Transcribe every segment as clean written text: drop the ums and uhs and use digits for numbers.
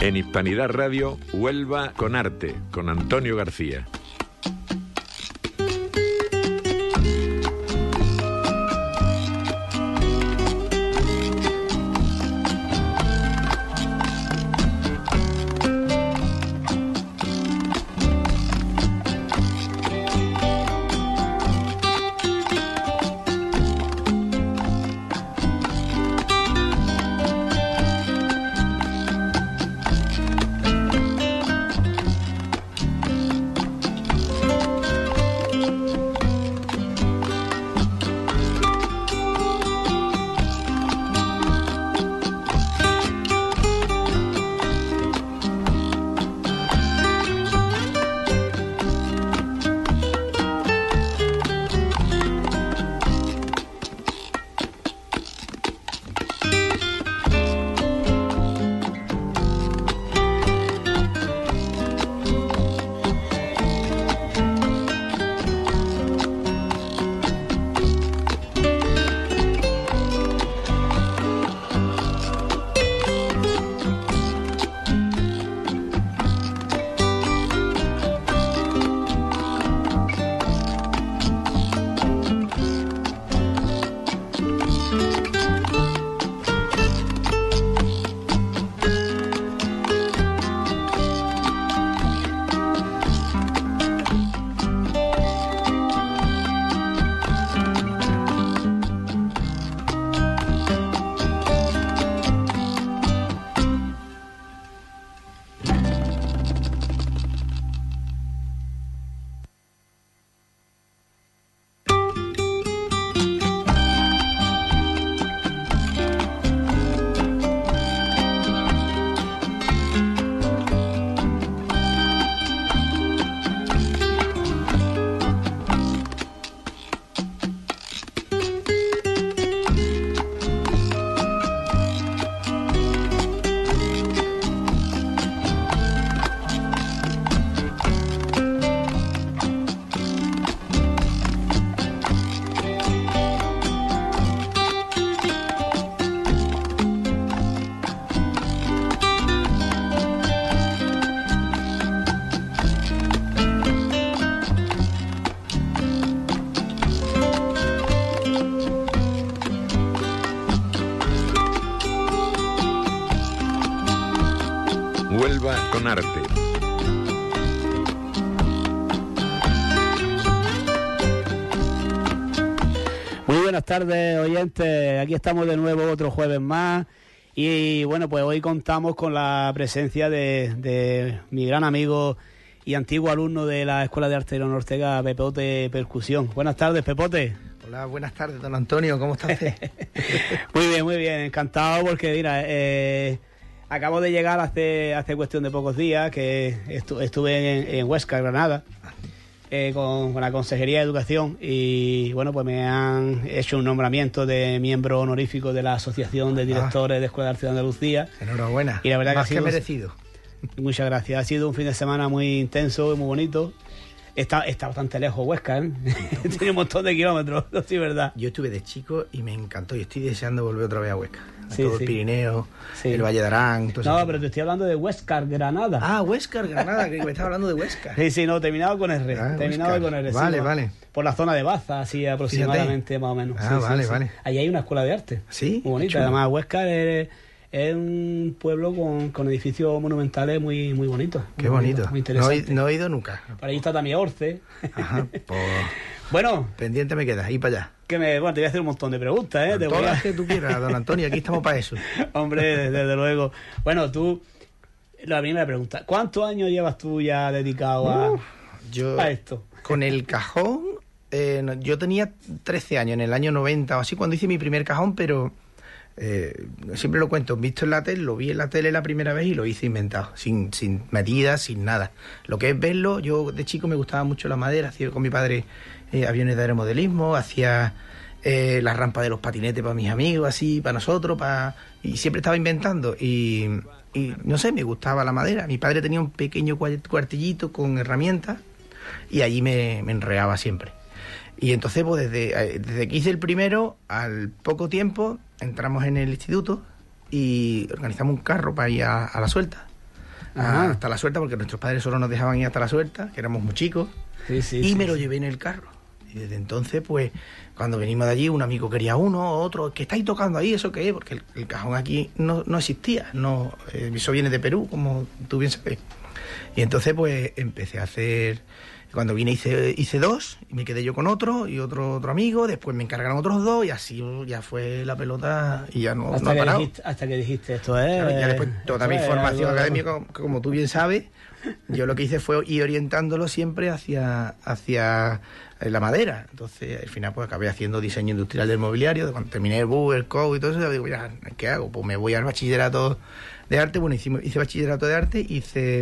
En Hispanidad Radio, Huelva con Arte, con Antonio García. Huelva con Arte. Muy buenas tardes, oyentes. Aquí estamos de nuevo otro jueves más. Y bueno, pues hoy contamos con la presencia de mi gran amigo y antiguo alumno de la Escuela de Arte de León Ortega, Pepote Percusión. Buenas tardes, Pepote. Hola, buenas tardes, don Antonio. ¿Cómo está usted? Muy bien. Encantado porque, mira, acabo de llegar hace cuestión de pocos días, que estuve en Huesca, Granada, con la Consejería de Educación, y bueno, pues me han hecho un nombramiento de miembro honorífico de la Asociación de Directores de Escuela de Arte de Andalucía. Enhorabuena. Y la verdad más que ha sido merecido. Muchas gracias. Ha sido un fin de semana muy intenso y muy bonito. Está bastante lejos Huesca, ¿eh? Tiene un montón de kilómetros, sí, verdad. Yo estuve de chico y me encantó. Y estoy deseando volver otra vez a Huesca. Sí, todo el Pirineo, el Valle de Arán. Todo no, eso. pero te estoy hablando de Huesca, Granada. Ah, Huesca, Granada, que me estaba hablando de Huesca. Sí, no, terminado con R. Terminado con R. Vale, sí, vale. Por la zona de Baza, así aproximadamente. Fíjate. Más o menos. Ah, sí, vale, sí. vale. Ahí hay una escuela de arte. Sí. Muy bonita. Además, Huesca es un pueblo con edificios monumentales muy bonitos. Qué bonito. Muy interesante. No he ido nunca. Por ahí está también Orce. Ajá, pues... Bueno. Pendiente me quedas, ir para allá. Bueno, te voy a hacer un montón de preguntas, ¿eh? Todas las que tú quieras, don Antonio, aquí estamos para eso. Hombre, desde luego. Bueno, tú, la primera pregunta, ¿cuántos años llevas tú ya dedicado a esto? Con el cajón, yo tenía 13 años, en el año 90 o así, cuando hice mi primer cajón, pero siempre lo cuento, visto en la tele, lo vi en la tele la primera vez y lo hice inventado, sin medidas, sin nada. Lo que es verlo, yo de chico me gustaba mucho la madera, hacía con mi padre aviones de aeromodelismo, hacía las rampas de los patinetes para mis amigos, así, para nosotros, y siempre estaba inventando, y no sé, me gustaba la madera. Mi padre tenía un pequeño cuartillito con herramientas y allí me enreaba siempre. Y entonces, pues desde que hice el primero, al poco tiempo entramos en el instituto y organizamos un carro para ir a la suelta. hasta La Suelta, porque nuestros padres solo nos dejaban ir hasta La Suelta, que éramos muy chicos, y me lo llevé en el carro. Y desde entonces, pues, cuando venimos de allí, un amigo quería uno, otro, ¿qué estáis tocando ahí? ¿Eso qué es? Porque el cajón aquí no existía, eso viene de Perú, como tú bien sabes. Y entonces, pues, empecé a hacer... Cuando vine hice 2, y me quedé yo con otro, y otro amigo, después me encargaron otros 2, y así ya fue la pelota, y ya no ha parado. Hasta que dijiste esto es... Claro, ya después toda mi formación académica, como tú bien sabes, yo lo que hice fue ir orientándolo siempre hacia la madera. Entonces, al final, pues acabé haciendo diseño industrial del mobiliario. Cuando terminé el BU, el COU y todo eso, digo, ya, ¿qué hago? Pues me voy al bachillerato de arte. Bueno, hice bachillerato de arte, hice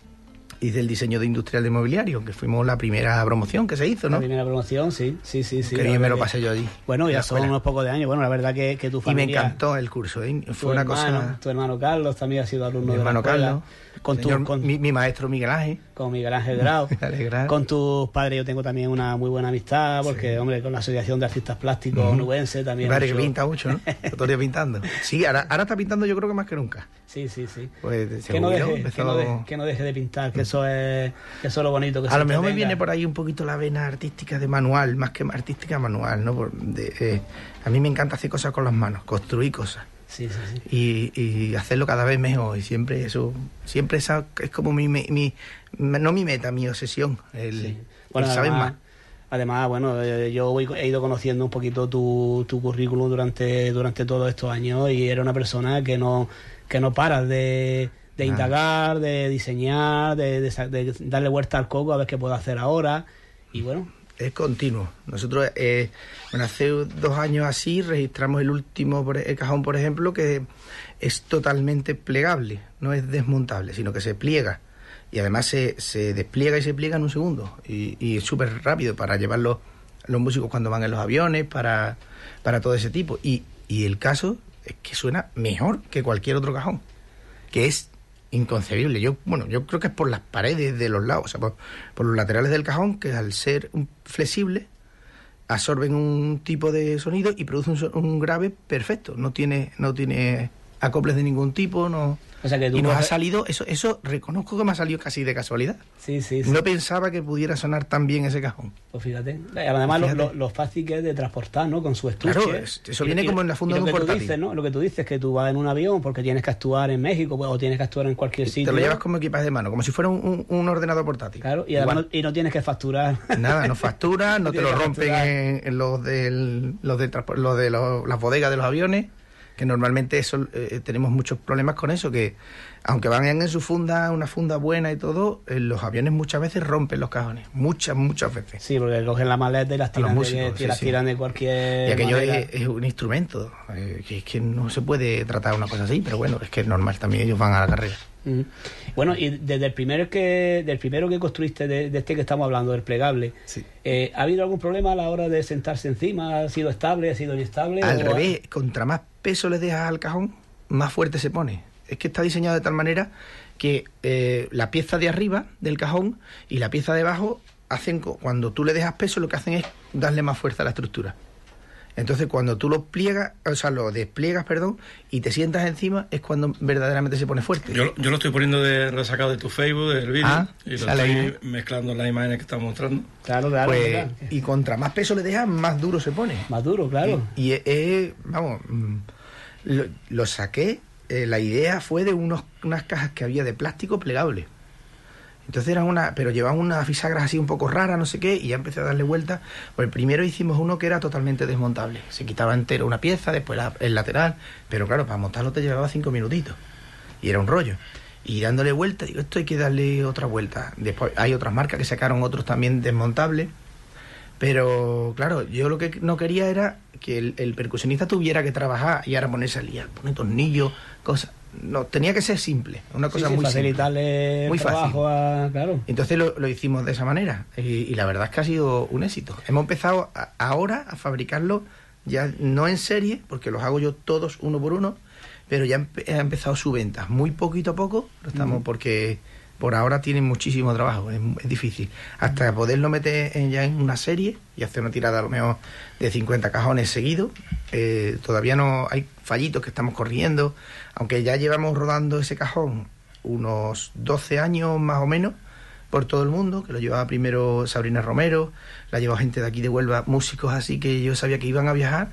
el diseño de industrial de mobiliario, que fuimos la primera promoción que se hizo, ¿no? La primera promoción, sí. Que bien me lo pasé yo allí. Bueno, ya son unos pocos de años. Bueno, la verdad que tu familia... Y me encantó el curso, ¿eh? Fue una cosa... Tu hermano Carlos también ha sido alumno de la escuela. Mi hermano Carlos, mi maestro Miguel Ángel. Con Miguel Ángel Grau. Con tus padres yo tengo también una muy buena amistad, porque, hombre, con la Asociación de Artistas Plásticos Onubense también... Mi padre que pinta mucho, ¿no? Todo el día pintando. Sí, ahora está pintando yo creo que más que nunca. Sí. Pues que no deje de pintar, que eso es lo bonito que a lo mejor me viene por ahí un poquito la vena artística de manual, más que artística manual, ¿no? A mí me encanta hacer cosas con las manos, construir cosas. Sí. Y hacerlo cada vez mejor, y siempre esa es como no mi meta, mi obsesión, bueno, saber más. Además, bueno, yo he ido conociendo un poquito tu currículum durante todos estos años, y era una persona que no paras de indagar, de diseñar, de darle vuelta al coco a ver qué puedo hacer ahora, y bueno... Es continuo. Nosotros, hace 2 años así, registramos el último cajón, por ejemplo, que es totalmente plegable, no es desmontable, sino que se pliega. Y además se despliega y se pliega en un segundo. Y es súper rápido para llevarlo los músicos cuando van en los aviones, para todo ese tipo. Y el caso es que suena mejor que cualquier otro cajón, que es inconcebible. Yo creo que es por las paredes de los lados, o sea, por los laterales del cajón, que al ser flexible absorben un tipo de sonido y producen un grave perfecto. No tiene acoples de ningún tipo, no. O sea que y nos ha salido, eso reconozco que me ha salido casi de casualidad. Sí. No pensaba que pudiera sonar tan bien ese cajón. Pues fíjate. Además, lo fácil que es de transportar, ¿no? Con su estuche. Claro, eso viene como en la funda de un portátil. Dices, ¿no? Lo que tú dices, que tú vas en un avión porque tienes que actuar en México, pues, o tienes que actuar en cualquier sitio. Te lo llevas como equipaje de mano, como si fuera un ordenador portátil. Claro, y además no tienes que facturar. Nada, no facturas, no te lo rompen en las bodegas de los aviones, que normalmente tenemos muchos problemas con eso, que aunque van en su funda, una funda buena y todo, los aviones muchas veces rompen los cajones, muchas veces. Sí, porque cogen la maleta y las tiran de cualquier... Y aquello es un instrumento, que no se puede tratar una cosa así, pero bueno, es que es normal, también ellos van a la carrera. Bueno, y desde del primero que construiste, de este que estamos hablando, del plegable, sí. ¿Ha habido algún problema a la hora de sentarse encima? ¿Ha sido estable? ¿Ha sido inestable? Al revés, contra más peso le dejas al cajón, más fuerte se pone. Es que está diseñado de tal manera que la pieza de arriba del cajón y la pieza de abajo cuando tú le dejas peso, lo que hacen es darle más fuerza a la estructura. Entonces, cuando tú lo despliegas, y te sientas encima, es cuando verdaderamente se pone fuerte. Yo lo estoy poniendo resacado de tu Facebook, del vídeo, y lo estoy mezclando en las imágenes que estamos mostrando. Claro. Pues, y contra más peso le dejas, más duro se pone. Más duro, claro. Lo saqué, la idea fue de unas cajas que había de plástico plegable. Entonces pero llevaban unas bisagras así un poco raras, no sé qué, y ya empecé a darle vuelta. Pues primero hicimos uno que era totalmente desmontable. Se quitaba entero una pieza, después el lateral, pero claro, para montarlo te llevaba 5 minutitos. Y era un rollo. Y dándole vuelta, digo, esto hay que darle otra vuelta. Después hay otras marcas que sacaron otros también desmontables. Pero claro, yo lo que no quería era que el percusionista tuviera que trabajar y ahora ponerse a liar, poner tornillos, cosas. No, tenía que ser simple, una cosa muy facilitarle simple, muy trabajo fácil. Claro. Entonces lo hicimos de esa manera y la verdad es que ha sido un éxito. Hemos empezado ahora a fabricarlo ya no en serie, porque los hago yo todos uno por uno, pero ya ha empezado su venta, muy poquito a poco, porque por ahora tienen muchísimo trabajo, es difícil. Hasta poderlo meter ya en una serie y hacer una tirada a lo mejor de 50 cajones seguidos, todavía no hay fallitos que estamos corrigiendo, aunque ya llevamos rodando ese cajón unos 12 años más o menos por todo el mundo, que lo llevaba primero Sabrina Romero, la llevaba gente de aquí de Huelva, músicos así que yo sabía que iban a viajar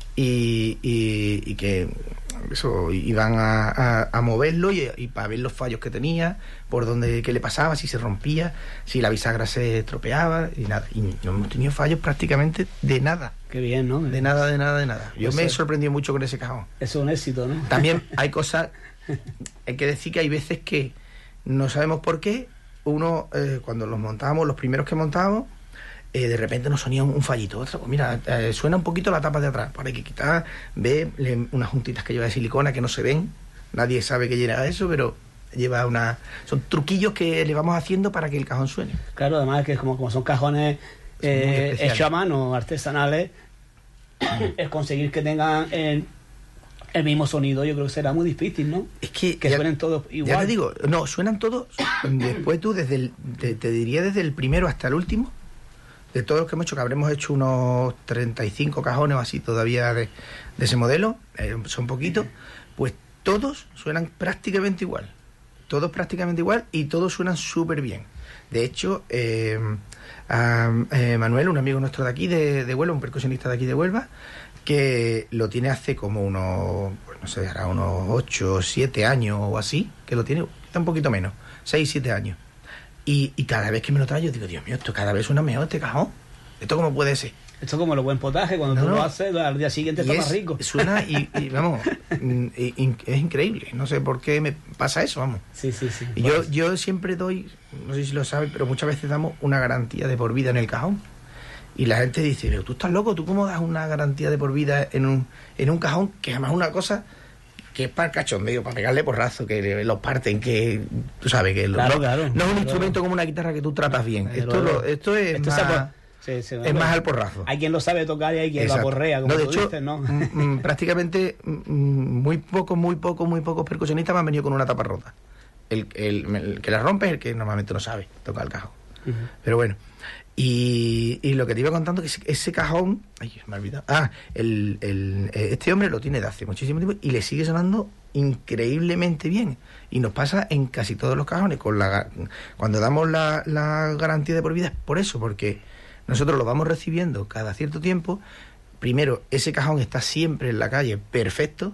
y que eso iban a moverlo y para ver los fallos que tenía, por dónde, qué le pasaba, si se rompía, si la bisagra se estropeaba y nada. Y no hemos tenido fallos prácticamente de nada. Qué bien, ¿no? De nada. Yo me he sorprendido mucho con ese cajón. Eso es un éxito, ¿no? También hay cosas, hay que decir que hay veces que no sabemos por qué, uno, cuando los montábamos, los primeros que montábamos, de repente nos sonía un fallito. Otro, pues mira, suena un poquito la tapa de atrás, pues hay que quitar, ve unas juntitas que lleva de silicona que no se ven, nadie sabe que lleva eso, pero lleva son truquillos que le vamos haciendo para que el cajón suene. Claro, además que como son cajones hechos a mano, artesanales, es conseguir que tengan el mismo sonido, yo creo que será muy difícil, ¿no? Es que suenen todos igual. Ya te digo, no, suenan todos. Después tú, te diría desde el primero hasta el último, de todos los que hemos hecho, que habremos hecho unos 35 cajones o así todavía de ese modelo, son poquitos, pues todos suenan prácticamente igual. Todos prácticamente igual y todos suenan súper bien. De hecho, Manuel, un amigo nuestro de aquí, de Huelva, un percusionista de aquí de Huelva, que lo tiene hace como unos, pues no sé, hará unos 8 o 7 años o así, que lo tiene, está un poquito menos, 6, 7 años. Y cada vez que me lo trae yo digo, Dios mío, esto cada vez suena mejor este cajón. ¿Esto cómo puede ser? Esto es como lo buen potaje, cuando tú lo haces, al día siguiente está más rico. Suena y vamos, es increíble. No sé por qué me pasa eso, vamos. Sí. Y yo siempre doy, no sé si lo sabes, pero muchas veces damos una garantía de por vida en el cajón. Y la gente dice, pero tú estás loco, ¿tú cómo das una garantía de por vida en un cajón? Que además es una cosa que es para el cachondeo, para pegarle porrazo, que los parten, que tú sabes que no es un instrumento como una guitarra que tú tratas bien. Esto es más al porrazo. Hay quien lo sabe tocar y hay quien lo aporrea, como tú dices, ¿no? Prácticamente muy pocos percusionistas me han venido con una tapa rota. El que la rompe es el que normalmente no sabe tocar el cajón. Pero bueno. Y lo que te iba contando, que ese cajón, ay, me he olvidado. Este hombre lo tiene de hace muchísimo tiempo y le sigue sonando increíblemente bien. Y nos pasa en casi todos los cajones. Cuando damos la garantía de por vida es por eso, porque nosotros lo vamos recibiendo cada cierto tiempo. Primero, ese cajón está siempre en la calle perfecto,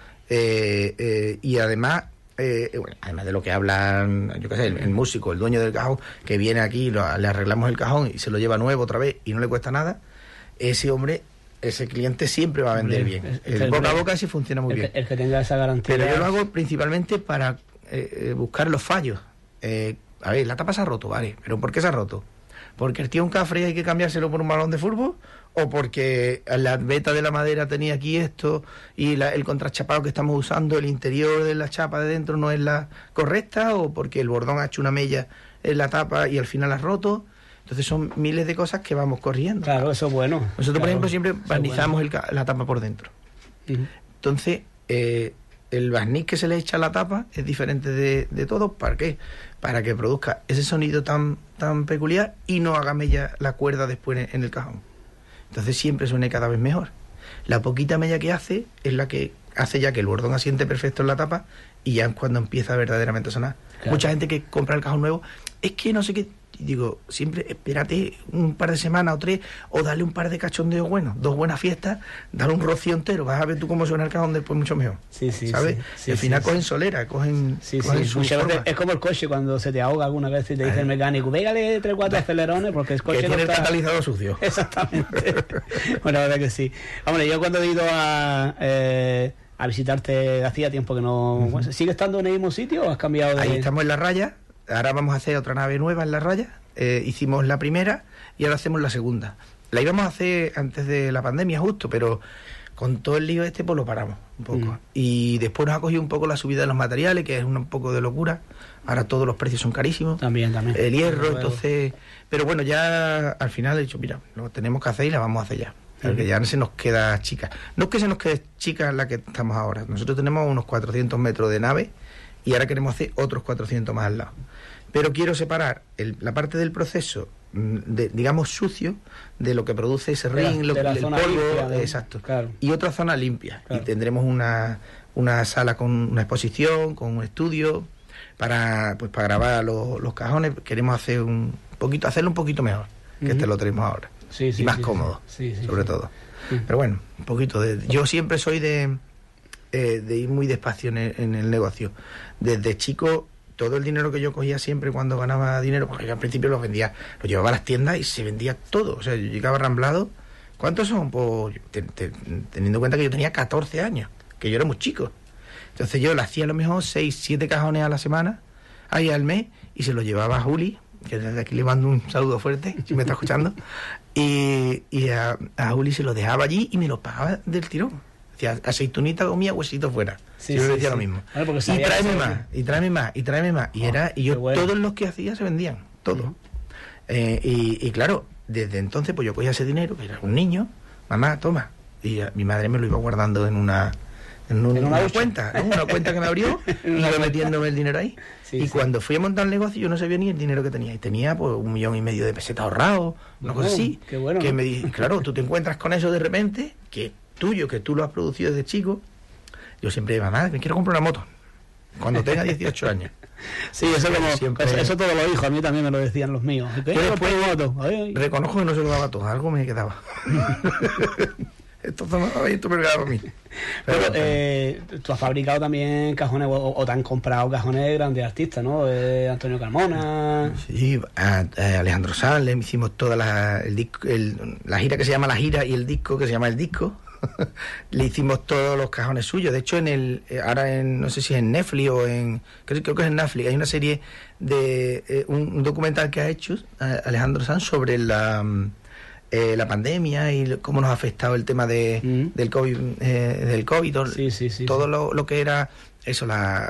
y además, además de lo que hablan, yo qué sé, el músico, el dueño del cajón, que viene aquí, le arreglamos el cajón y se lo lleva nuevo otra vez y no le cuesta nada, ese cliente siempre va a vender bien. El boca a boca sí funciona muy bien. El que tenga esa garantía. Pero yo lo hago principalmente para buscar los fallos. A ver, la tapa se ha roto, vale, pero ¿por qué se ha roto? ¿Porque el tío un cafre y hay que cambiárselo por un balón de fútbol? ¿O porque la veta de la madera tenía aquí esto y el contrachapado que estamos usando, el interior de la chapa de dentro no es la correcta? ¿O porque el bordón ha hecho una mella en la tapa y al final ha roto? Entonces son miles de cosas que vamos corrigiendo. Claro, eso es bueno. Nosotros, por ejemplo, siempre barnizamos la tapa por dentro. Entonces, el barniz que se le echa a la tapa es diferente de todo. ¿Para qué? Para que produzca ese sonido tan peculiar y no haga mella la cuerda después en el cajón. Entonces siempre suene cada vez mejor. La poquita mella que hace es la que hace ya que el bordón asiente perfecto en la tapa y ya es cuando empieza verdaderamente a sonar. Claro. Mucha gente que compra el cajón nuevo, es que no sé qué, digo, siempre espérate un par de semanas o 3, o dale un par de cachondeos buenos, 2 buenas fiestas, dale un rocío entero, vas a ver tú cómo suena el cajón después mucho mejor. ¿Sabes? Y al final cogen solera, cogen su forma. Es como el coche cuando se te ahoga alguna vez y te dice el mecánico, pégale 3 o 4 acelerones porque el coche que tiene el catalizador sucio. Exactamente. Bueno, la verdad que sí. Hombre, yo cuando he ido a visitarte hacía tiempo que no... ¿Sigue estando en el mismo sitio o has cambiado de...? Ahí estamos en La Raya. Ahora vamos a hacer otra nave nueva en La Raya. Hicimos la primera y ahora hacemos la segunda. La íbamos a hacer antes de la pandemia justo, pero con todo el lío pues lo paramos un poco. Y después nos ha cogido un poco la subida de los materiales, que es un poco de locura. Ahora todos los precios son carísimos. También. El hierro, entonces... Pero bueno, ya al final he dicho, mira, lo tenemos que hacer y la vamos a hacer ya. Porque ya no se nos queda chica. No es que se nos quede chica la que estamos ahora. Nosotros tenemos unos 400 metros de nave y ahora queremos hacer otros 400 más al lado. Pero quiero separar la parte del proceso, digamos, sucio, de lo que produce ese ring, el polvo, limpia, exacto, claro. Y otra zona limpia. Claro. Y tendremos una sala con una exposición, con un estudio, para grabar los cajones. Queremos hacerlo un poquito mejor que este lo tenemos ahora. Y más cómodo, sobre todo. Pero bueno, un poquito yo siempre soy de ir muy despacio en el negocio. Desde chico, todo el dinero que yo cogía siempre cuando ganaba dinero, porque yo al principio lo llevaba a las tiendas y se vendía todo. O sea, yo llegaba ramblado. ¿Cuántos son? Pues teniendo en cuenta que yo tenía 14 años, que yo era muy chico. Entonces yo le hacía a lo mejor 6, 7 cajones a la semana, ahí al mes, y se los llevaba a Juli, que desde aquí le mando un saludo fuerte, si me está escuchando, y a Juli se los dejaba allí y me los pagaba del tirón. Decía, aceitunita comía, huesito fuera. Yo le decía lo mismo. Bueno, y tráeme más. Y yo todos los que hacía se vendían, todos. Y claro, desde entonces pues yo cogía ese dinero, que era un niño, mamá, toma. Y mi madre me lo iba guardando en una cuenta, ¿no? Una cuenta que me abrió y iba metiéndome el dinero ahí. Cuando fui a montar el negocio yo no sabía ni el dinero que tenía. Y tenía pues 1,5 millones de pesetas ahorrados, una cosa así. Qué bueno, que me dije, claro, tú te encuentras con eso de repente, que es tuyo, que tú lo has producido desde chico. Yo siempre, mamá, me quiero comprar una moto cuando tenga 18 años. Sí, eso todos los hijos, a mí también me lo decían los míos. Reconozco que no se lo daba todo, algo me quedaba. Esto me quedaba a mí. Pero tú has fabricado también cajones, o te han comprado cajones de grandes artistas, ¿no? Antonio Carmona. Sí, a Alejandro Sanz le hicimos toda la gira que se llama La Gira y el disco que se llama El Disco. Le hicimos todos los cajones suyos. De hecho, ahora no sé si es en Netflix o creo que es en Netflix, hay una serie de un documental que ha hecho Alejandro Sanz sobre la pandemia y cómo nos ha afectado el tema del COVID, todo lo que era eso,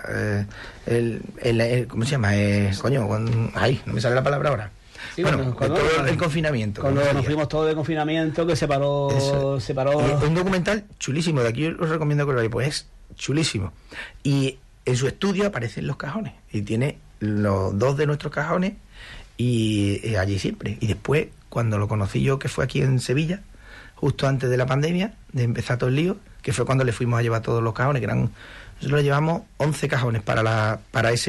¿cómo se llama? No me sale la palabra ahora. Sí, bueno, todo el confinamiento. Cuando nos fuimos todos de confinamiento, que se paró. Un documental chulísimo, de aquí os recomiendo que lo veáis, pues es chulísimo. Y en su estudio aparecen los cajones, y tiene los 2 de nuestros cajones, y allí siempre. Y después, cuando lo conocí yo, que fue aquí en Sevilla, justo antes de la pandemia, de empezar todo el lío, que fue cuando le fuimos a llevar todos los cajones, nosotros le llevamos 11 cajones para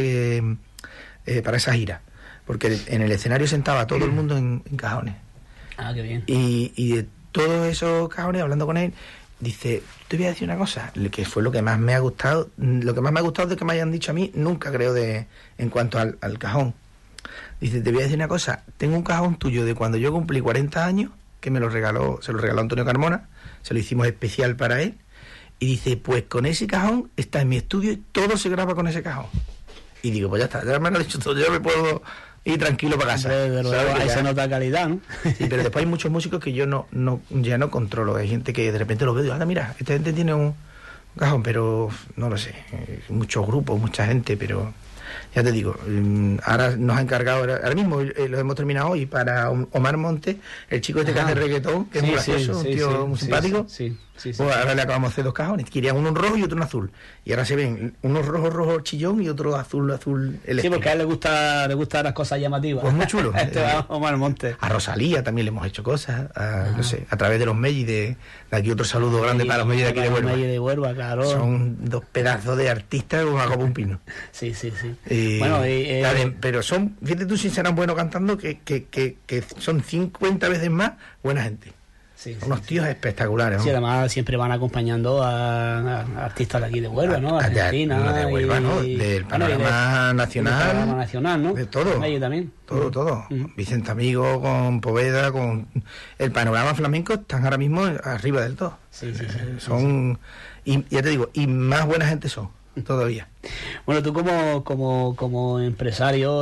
esa gira. Porque en el escenario sentaba todo el mundo en cajones. Ah, qué bien. Y de todos esos cajones, hablando con él, dice, te voy a decir una cosa, que fue lo que más me ha gustado, de que me hayan dicho a mí, nunca creo en cuanto al cajón. Dice, te voy a decir una cosa, tengo un cajón tuyo de cuando yo cumplí 40 años, que se lo regaló Antonio Carmona, se lo hicimos especial para él, y dice, pues con ese cajón está en mi estudio y todo se graba con ese cajón. Y digo, pues ya está, ya me lo ha dicho todo, yo me puedo ir tranquilo para casa. Ahí se nota calidad, ¿no? Sí, pero después hay muchos músicos que yo ya no controlo. Hay gente que de repente lo veo y digo, anda, mira, esta gente tiene un cajón, pero no lo sé. Muchos grupos, mucha gente, pero ya te digo, ahora nos ha encargado, ahora mismo lo hemos terminado hoy para Omar Montes, el chico este que hace reggaetón, que es muy gracioso, un tío muy simpático. Pues ahora le acabamos de hacer 2 cajones, querían uno en rojo y otro en azul, y ahora se ven uno rojo chillón y otro azul eléctrico. Sí, porque a él le gustan las cosas llamativas. Pues muy chulo. Omar Montes. A Rosalía también le hemos hecho cosas, no sé, a través de los Mellis de aquí, otro saludo grande para los Mellis de aquí de Huelva. De Huelva, claro. Son 2 pedazos de artistas como a un pino. Sí. Bueno, pero son, fíjate tú, si serán buenos cantando, que son 50 veces más buena gente. Unos tíos espectaculares, ¿no? Sí, además siempre van acompañando a artistas de aquí de Huelva, ¿no? Argentina. De Huelva, ¿no? Del panorama nacional. Del panorama nacional, ¿no? De todo. También. Todo. Vicente Amigo, con Poveda, con el panorama flamenco, están ahora mismo arriba del todo. Son, y ya te digo, y más buena gente son todavía. Bueno, tú como empresario,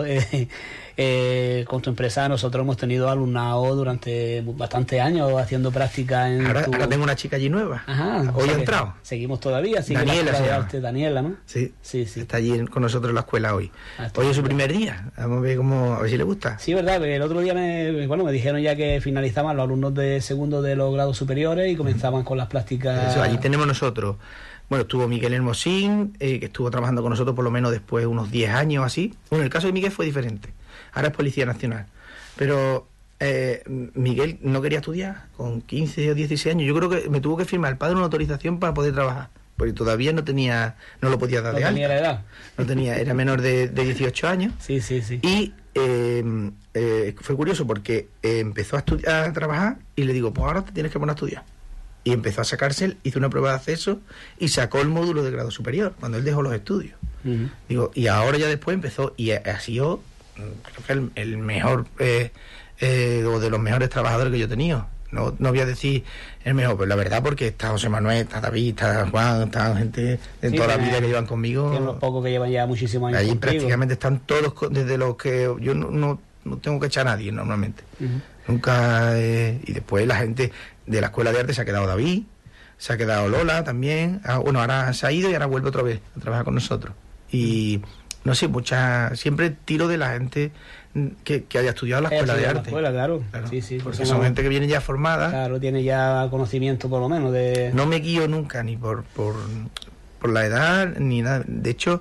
con tu empresa, nosotros hemos tenido alumnado durante bastantes años haciendo práctica ahora tengo una chica allí nueva. Ajá, hoy ha entrado. Seguimos todavía. Daniela, ¿no? Sí. Está allí con nosotros en la escuela hoy. Hoy es su primer día. Vamos a ver a ver si le gusta. Sí, verdad, porque el otro día me dijeron ya que finalizaban los alumnos de segundo de los grados superiores y comenzaban con las prácticas. Eso, allí tenemos nosotros. Bueno, estuvo Miguel Hermosín, que estuvo trabajando con nosotros por lo menos después de unos 10 años así. Bueno, el caso de Miguel fue diferente. Ahora es Policía Nacional. Pero Miguel no quería estudiar con 15 o 16 años. Yo creo que me tuvo que firmar el padre una autorización para poder trabajar. porque todavía no lo podía dar de alta. No tenía la edad. No tenía, era menor de 18 años. Sí. Y fue curioso porque empezó a trabajar y le digo, pues ahora te tienes que poner a estudiar. Y empezó a sacarse, hizo una prueba de acceso y sacó el módulo de grado superior, cuando él dejó los estudios. Uh-huh. Digo, y ahora ya después empezó, y ha sido, creo que el mejor, o de los mejores trabajadores que yo he tenido. No voy a decir el mejor, pero la verdad, porque está José Manuel, está David, está Juan, está gente de toda la vida que llevan conmigo. Que los pocos que llevan ya muchísimos años. Allí contigo. Prácticamente están todos, desde los que yo no tengo que echar a nadie normalmente. Uh-huh. Nunca. Y después la gente de la escuela de arte se ha quedado David, se ha quedado Lola también. Ahora se ha ido y ahora vuelve otra vez a trabajar con nosotros. Y no sé, siempre tiro de la gente que haya estudiado la escuela de arte. Escuela, claro. Sí, porque son gente que viene ya formada. Claro, tiene ya conocimiento por lo menos de... No me guío nunca ni por la edad ni nada. De hecho,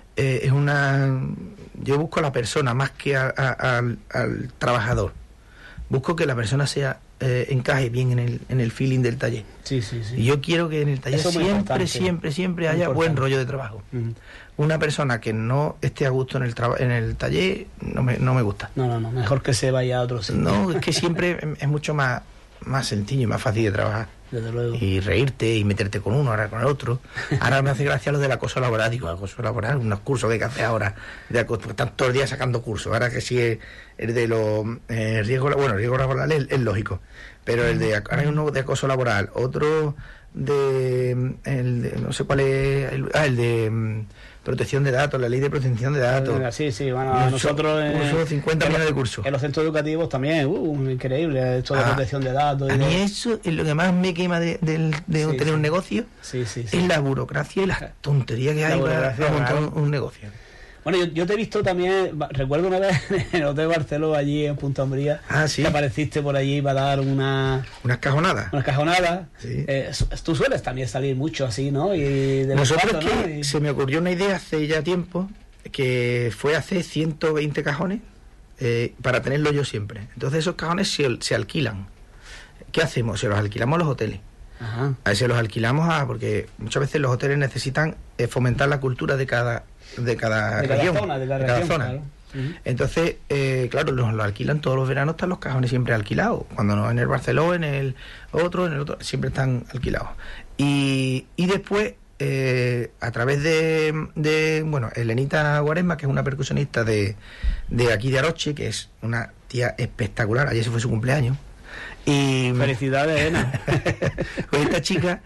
yo busco a la persona más que al trabajador. Busco que la persona encaje bien en el feeling del taller. Sí. Y yo quiero que en el taller siempre haya buen rollo de trabajo. Uh-huh. Una persona que no esté a gusto en el taller no me gusta. No, mejor que se vaya a otro sitio. No, es que siempre es mucho más sencillo y más fácil de trabajar. Desde luego. Y reírte y meterte con uno, ahora con el otro. Ahora me hace gracia lo del acoso laboral. Digo, acoso laboral, unos cursos que hay que hacer ahora de acoso, porque están todo el día sacando cursos. Ahora que sí es el de los riesgos, bueno, el riesgo laboral es lógico, pero ahora hay uno de acoso laboral, otro de no sé cuál es, el de protección de datos, la ley de protección de datos. Sí, bueno, nosotros 50 millones de cursos. En los centros educativos también, increíble, esto de protección de datos. A mí eso es lo que más me quema de tener un negocio, es la burocracia y las tonterías que hay para montar un negocio. Bueno, yo te he visto también, recuerdo una vez en el Hotel Barceló, allí en Punta Umbría, que apareciste por allí para dar unas cajonadas. Sí. Tú sueles también salir mucho así, ¿no? Y nosotros se me ocurrió una idea hace ya tiempo, que fue hacer 120 cajones para tenerlos yo siempre. Entonces esos cajones se alquilan. ¿Qué hacemos? Se los alquilamos a los hoteles. Ajá. Se los alquilamos porque muchas veces los hoteles necesitan fomentar la cultura de cada región, de cada zona. Claro. Uh-huh. Entonces, claro, los alquilan todos los veranos, están los cajones siempre alquilados. Cuando no en el Barceló, en el otro, siempre están alquilados. Y después, a través de Elenita Guaresma, que es una percusionista de aquí de Aroche, que es una tía espectacular, ayer se fue su cumpleaños. Y felicidades, Elena. Pues esta chica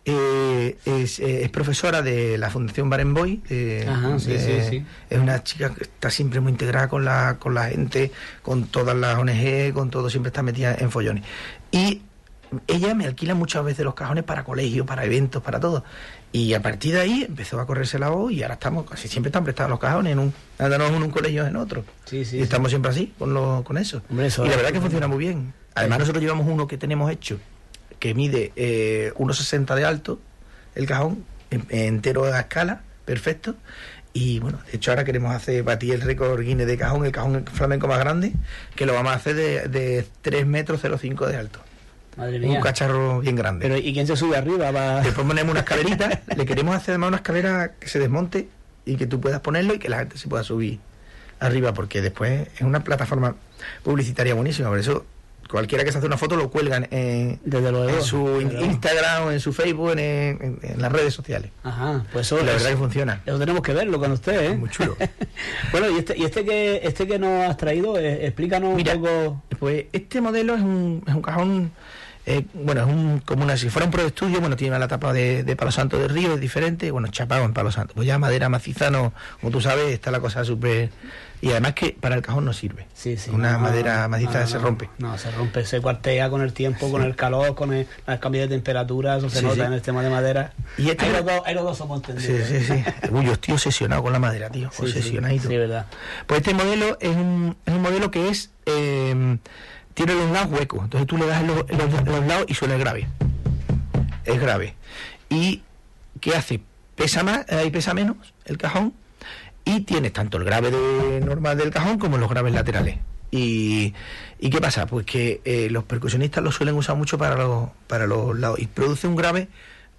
es profesora de la Fundación Barenboim. Sí. Es una chica que está siempre muy integrada con la gente, con todas las ONG, con todo, siempre está metida en follones. Y ella me alquila muchas veces los cajones para colegios, para eventos, para todo. Y a partir de ahí empezó a correrse la voz y ahora casi siempre están prestados los cajones, andanos en un colegio en otro. Sí, y estamos siempre así, con eso. Hombre, y la verdad que funciona muy bien. Además nosotros llevamos uno que tenemos hecho, que mide 1,60 de alto, el cajón, entero a escala, perfecto. Y bueno, de hecho ahora queremos batir el récord Guinness de cajón, el cajón flamenco más grande, que lo vamos a hacer de 3,05 metros de alto. Madre mía. Un cacharro bien grande. Pero ¿y quién se sube arriba? Después ponemos una escalerita, le queremos hacer además una escalera que se desmonte y que tú puedas ponerlo y que la gente se pueda subir arriba, porque después es una plataforma publicitaria buenísima, por eso cualquiera que se hace una foto lo cuelgan en su Instagram o en su Facebook, en las redes sociales. Ajá, pues eso, la verdad que funciona. Eso tenemos que verlo con usted, ¿eh? Muy chulo. Bueno, y este que nos has traído, explícanos un poco. Pues este modelo es un cajón, es como si fuera un Pro Estudio, tiene la tapa de Palo Santo del Río, es diferente, chapado en Palo Santo. Pues ya madera maciza, como tú sabes, está la cosa súper... Y además que para el cajón no sirve. Sí, madera maciza se rompe. No, se rompe, se cuartea con el tiempo, con el calor, con el cambio de temperatura, eso se nota en el tema de madera. Y hay los dos somos entendidos. Sí. Uy, yo estoy obsesionado con la madera, tío. Obsesionadito. Sí, verdad. Pues este modelo es un modelo que tiene los lados huecos. Entonces tú le das los lados y suena grave. Es grave. ¿Y qué hace? Pesa más y pesa menos el cajón. Y tienes tanto el grave normal del cajón como los graves laterales. ¿Y qué pasa? Pues que los percusionistas lo suelen usar mucho para los lados y produce un grave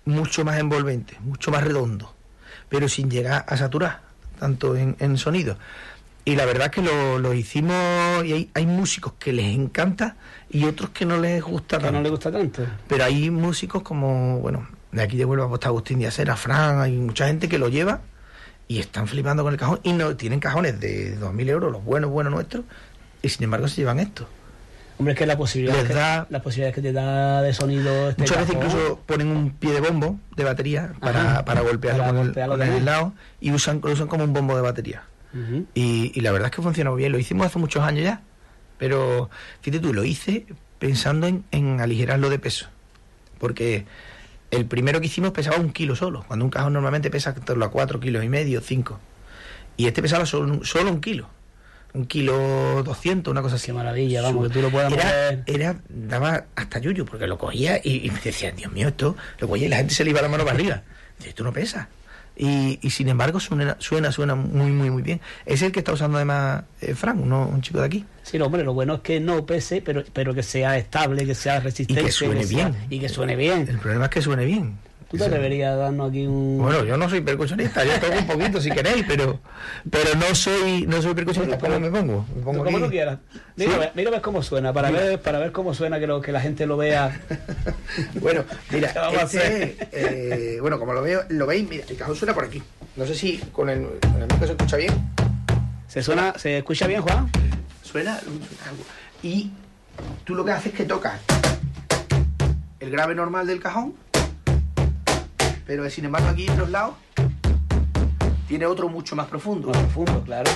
mucho más envolvente, mucho más redondo, pero sin llegar a saturar tanto en sonido. Y la verdad es que lo hicimos, y hay músicos que les encanta y otros que no les gusta tanto. Que no les gusta tanto. Pero hay músicos como, bueno, de aquí de Huelva está Agustín Díaz Heras, Fran, hay mucha gente que lo lleva y están flipando con el cajón, y no tienen cajones de 2.000 euros, los buenos nuestros, y sin embargo se llevan esto. Hombre, es que las posibilidades que te da de sonido muchas veces incluso ponen un pie de bombo de batería para golpearlo con el lado, y lo usan como un bombo de batería. Uh-huh. Y la verdad es que funciona muy bien. Lo hicimos hace muchos años ya, pero fíjate tú, lo hice pensando en aligerarlo de peso, porque el primero que hicimos pesaba 1 kilo solo, cuando un cajón normalmente pesa 4,5 kilos, 5, y este pesaba solo 1 kilo, 1,2 kilos, una cosa así. Qué maravilla, vamos, que tú lo puedas mover. Daba hasta yuyu, porque lo cogía y me decía, Dios mío, esto lo cogía y la gente se le iba la mano para arriba. Dice, esto no pesa. Y sin embargo suena muy, muy, muy bien. Es el que está usando además Fran, un chico de aquí. Sí, no, hombre, lo bueno es que no pese, pero que sea estable, que sea resistente. Y que suene bien. Y que suene bien. El problema es que suene bien. ¿Tú te deberías darnos aquí un...? Bueno, yo no soy percusionista, yo toco un poquito si queréis, pero no soy percusionista. ¿Cómo me pongo? Me pongo como tú quieras. Mira cómo suena, para ver cómo suena, que la gente lo vea. Bueno, mira, bueno, como lo veis, mira, el cajón suena por aquí. No sé si con el micro se escucha bien. ¿Se escucha bien, Juan? Suena y tú lo que haces es que tocas el grave normal del cajón, pero sin embargo aquí en los lados tiene otro mucho más profundo. Más profundo, claro.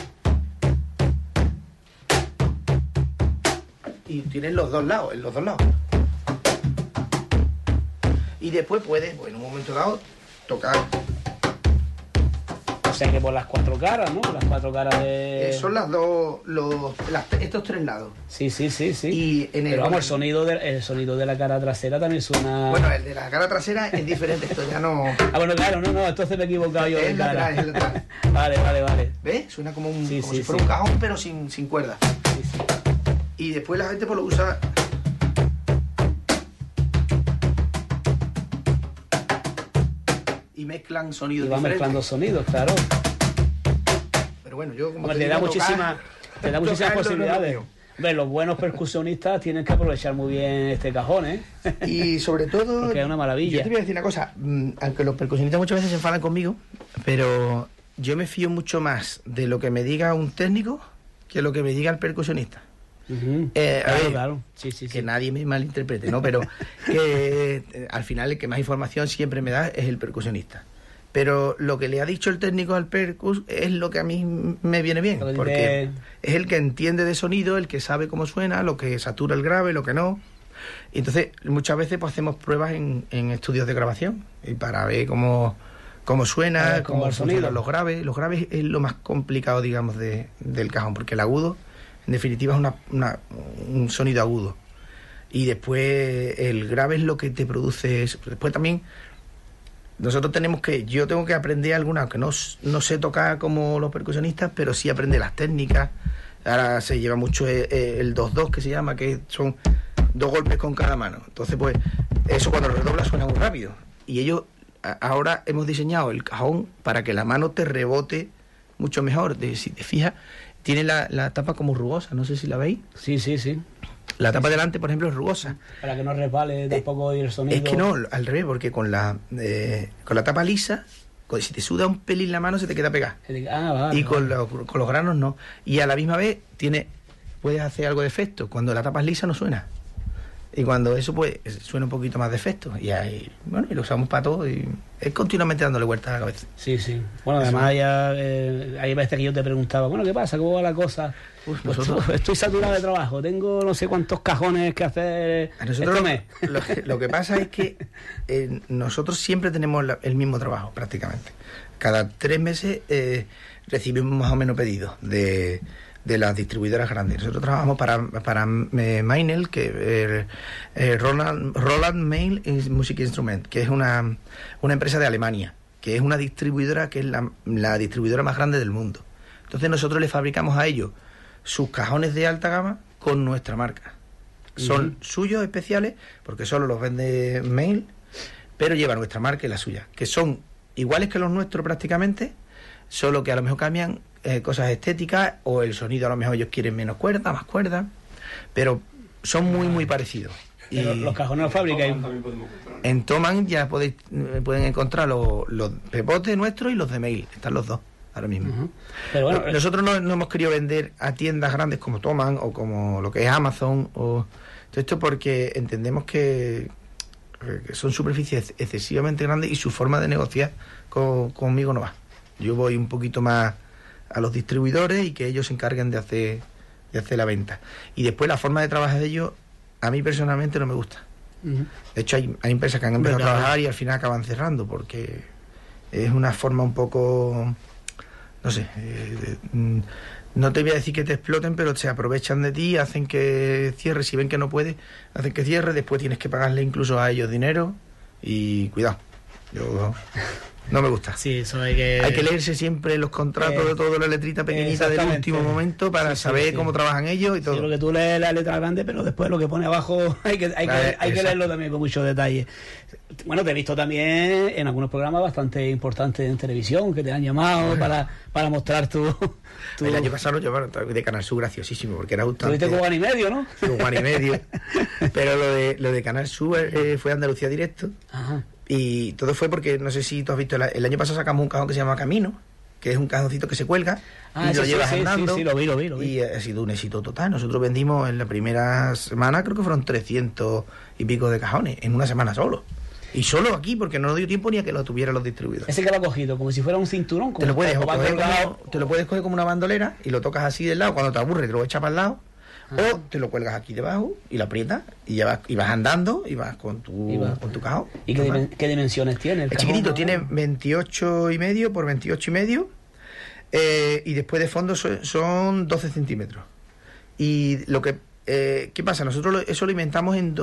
Y tienes en los dos lados. Y después puedes, en un momento dado, tocar. O sea que por las 4 caras, ¿no? Las 4 caras de... son estos 3 lados. Sí. Y pero vamos, el sonido de la cara trasera también suena... Bueno, el de la cara trasera es diferente, esto ya no... bueno, claro, no, entonces me he equivocado yo. Es lateral. Vale. ¿Ves? Suena como si fuera un cajón, pero sin cuerdas. Sí. Y después la gente pues lo usa... Y mezclan sonidos diferentes. Y va mezclando sonidos, claro. Pero bueno, yo como te da muchísimas posibilidades. Hombre, los buenos percusionistas tienen que aprovechar muy bien este cajón, ¿eh? Y sobre todo... Porque es una maravilla. Yo te voy a decir una cosa, aunque los percusionistas muchas veces se enfadan conmigo, pero yo me fío mucho más de lo que me diga un técnico que lo que me diga el percusionista. Uh-huh. Claro. Sí. Que nadie me malinterprete, ¿no? Pero que al final el que más información siempre me da es el percusionista. Pero lo que le ha dicho el técnico al percus es lo que a mí me viene bien, porque es el que entiende de sonido, el que sabe cómo suena, lo que satura el grave, lo que no. Y entonces muchas veces pues hacemos pruebas en estudios de grabación y para ver cómo suena, cómo funcionan los graves. Los graves es lo más complicado, digamos, del cajón, porque el agudo en definitiva es un sonido agudo, y después el grave es lo que te produce eso. Después también yo tengo que aprender algunas, aunque no sé tocar como los percusionistas, pero sí aprender las técnicas. Ahora se lleva mucho el 2-2, que se llama, que son 2 golpes con cada mano. Entonces pues eso cuando lo redoblas suena muy rápido, y ahora hemos diseñado el cajón para que la mano te rebote mucho mejor. Si te fijas, tiene la tapa como rugosa, no sé si la veis. Sí. La tapa delante, por ejemplo, es rugosa. Para que no resbale tampoco el sonido. Es que no, al revés, porque con la tapa lisa, si te suda un pelín la mano se te queda pegada. Vale. Y con los granos no. Y a la misma vez puedes hacer algo de efecto. Cuando la tapa es lisa no suena. Y cuando eso pues suena un poquito más de efecto. Y ahí, y lo usamos para todo, y es continuamente dándole vueltas a la cabeza. Sí. Bueno, además hay veces que yo te preguntaba, bueno, ¿qué pasa? ¿Cómo va la cosa? Estoy saturado de trabajo, tengo no sé cuántos cajones que hacer este mes. Lo que pasa es que nosotros siempre tenemos el mismo trabajo, prácticamente. Cada 3 meses recibimos más o menos pedidos de las distribuidoras grandes. Nosotros trabajamos para Meinl, que Roland Mail Music Instrument, que es una empresa de Alemania, que es una distribuidora que es la distribuidora más grande del mundo. Entonces nosotros le fabricamos a ellos sus cajones de alta gama con nuestra marca. Son suyos especiales, porque solo los vende Mail, pero lleva nuestra marca y la suya, que son iguales que los nuestros prácticamente, solo que a lo mejor cambian cosas estéticas, o el sonido a lo mejor ellos quieren menos cuerda, más cuerda, pero son muy parecidos. Y los cajones los fabrican. En Thomann ya pueden encontrar los pepotes nuestros y los de Mail, están los dos ahora mismo. Uh-huh. Pero bueno, nosotros no hemos querido vender a tiendas grandes como Thomann o como lo que es Amazon o todo esto, porque entendemos que son superficies excesivamente grandes y su forma de negociar conmigo no va. Yo voy un poquito más a los distribuidores y que ellos se encarguen de hacer la venta. Y después la forma de trabajar de ellos a mí personalmente no me gusta. Uh-huh. De hecho hay empresas que han empezado a trabajar y al final acaban cerrando, porque es una forma un poco, no sé, no te voy a decir que te exploten, pero se aprovechan de ti, hacen que cierres, si ven que no puedes, hacen que cierres, después tienes que pagarle incluso a ellos dinero y cuidado, yo no me gusta. Sí, eso hay que leerse siempre los contratos de toda la letrita pequeñita del último momento para saber cómo trabajan ellos y todo. Sí, lo que tú lees la letra grande, pero después lo que pone abajo hay que leerlo también con mucho detalle. Bueno, te he visto también en algunos programas bastante importantes en televisión que te han llamado para mostrar tu... El año pasado yo de Canal Sur graciosísimo, porque era justo... Tuviste como 1 año y medio, ¿no? Como 1 año y medio. Pero lo de Canal Sur fue Andalucía Directo. Ajá. Y todo fue porque, no sé si tú has visto, el año pasado sacamos un cajón que se llama Camino, que es un cajoncito que se cuelga y lo llevas andando. Sí, lo vi. Y ha sido un éxito total. Nosotros vendimos en la primera semana, creo que fueron 300 y pico de cajones, en una semana solo. Y solo aquí, porque no nos dio tiempo ni a que lo tuvieran los distribuidores. Ese que lo ha cogido, como si fuera un cinturón. Te lo puedes coger como una bandolera y lo tocas así del lado. Cuando te aburres, te lo echas para el lado. O te lo cuelgas aquí debajo y lo aprietas y vas andando y vas con tu cajón. ¿Y qué dimensiones tiene el cajón? Es chiquitito, tiene 28,5 por 28,5 y después de fondo son 12 centímetros. Y lo que ¿qué pasa? Nosotros eso lo inventamos en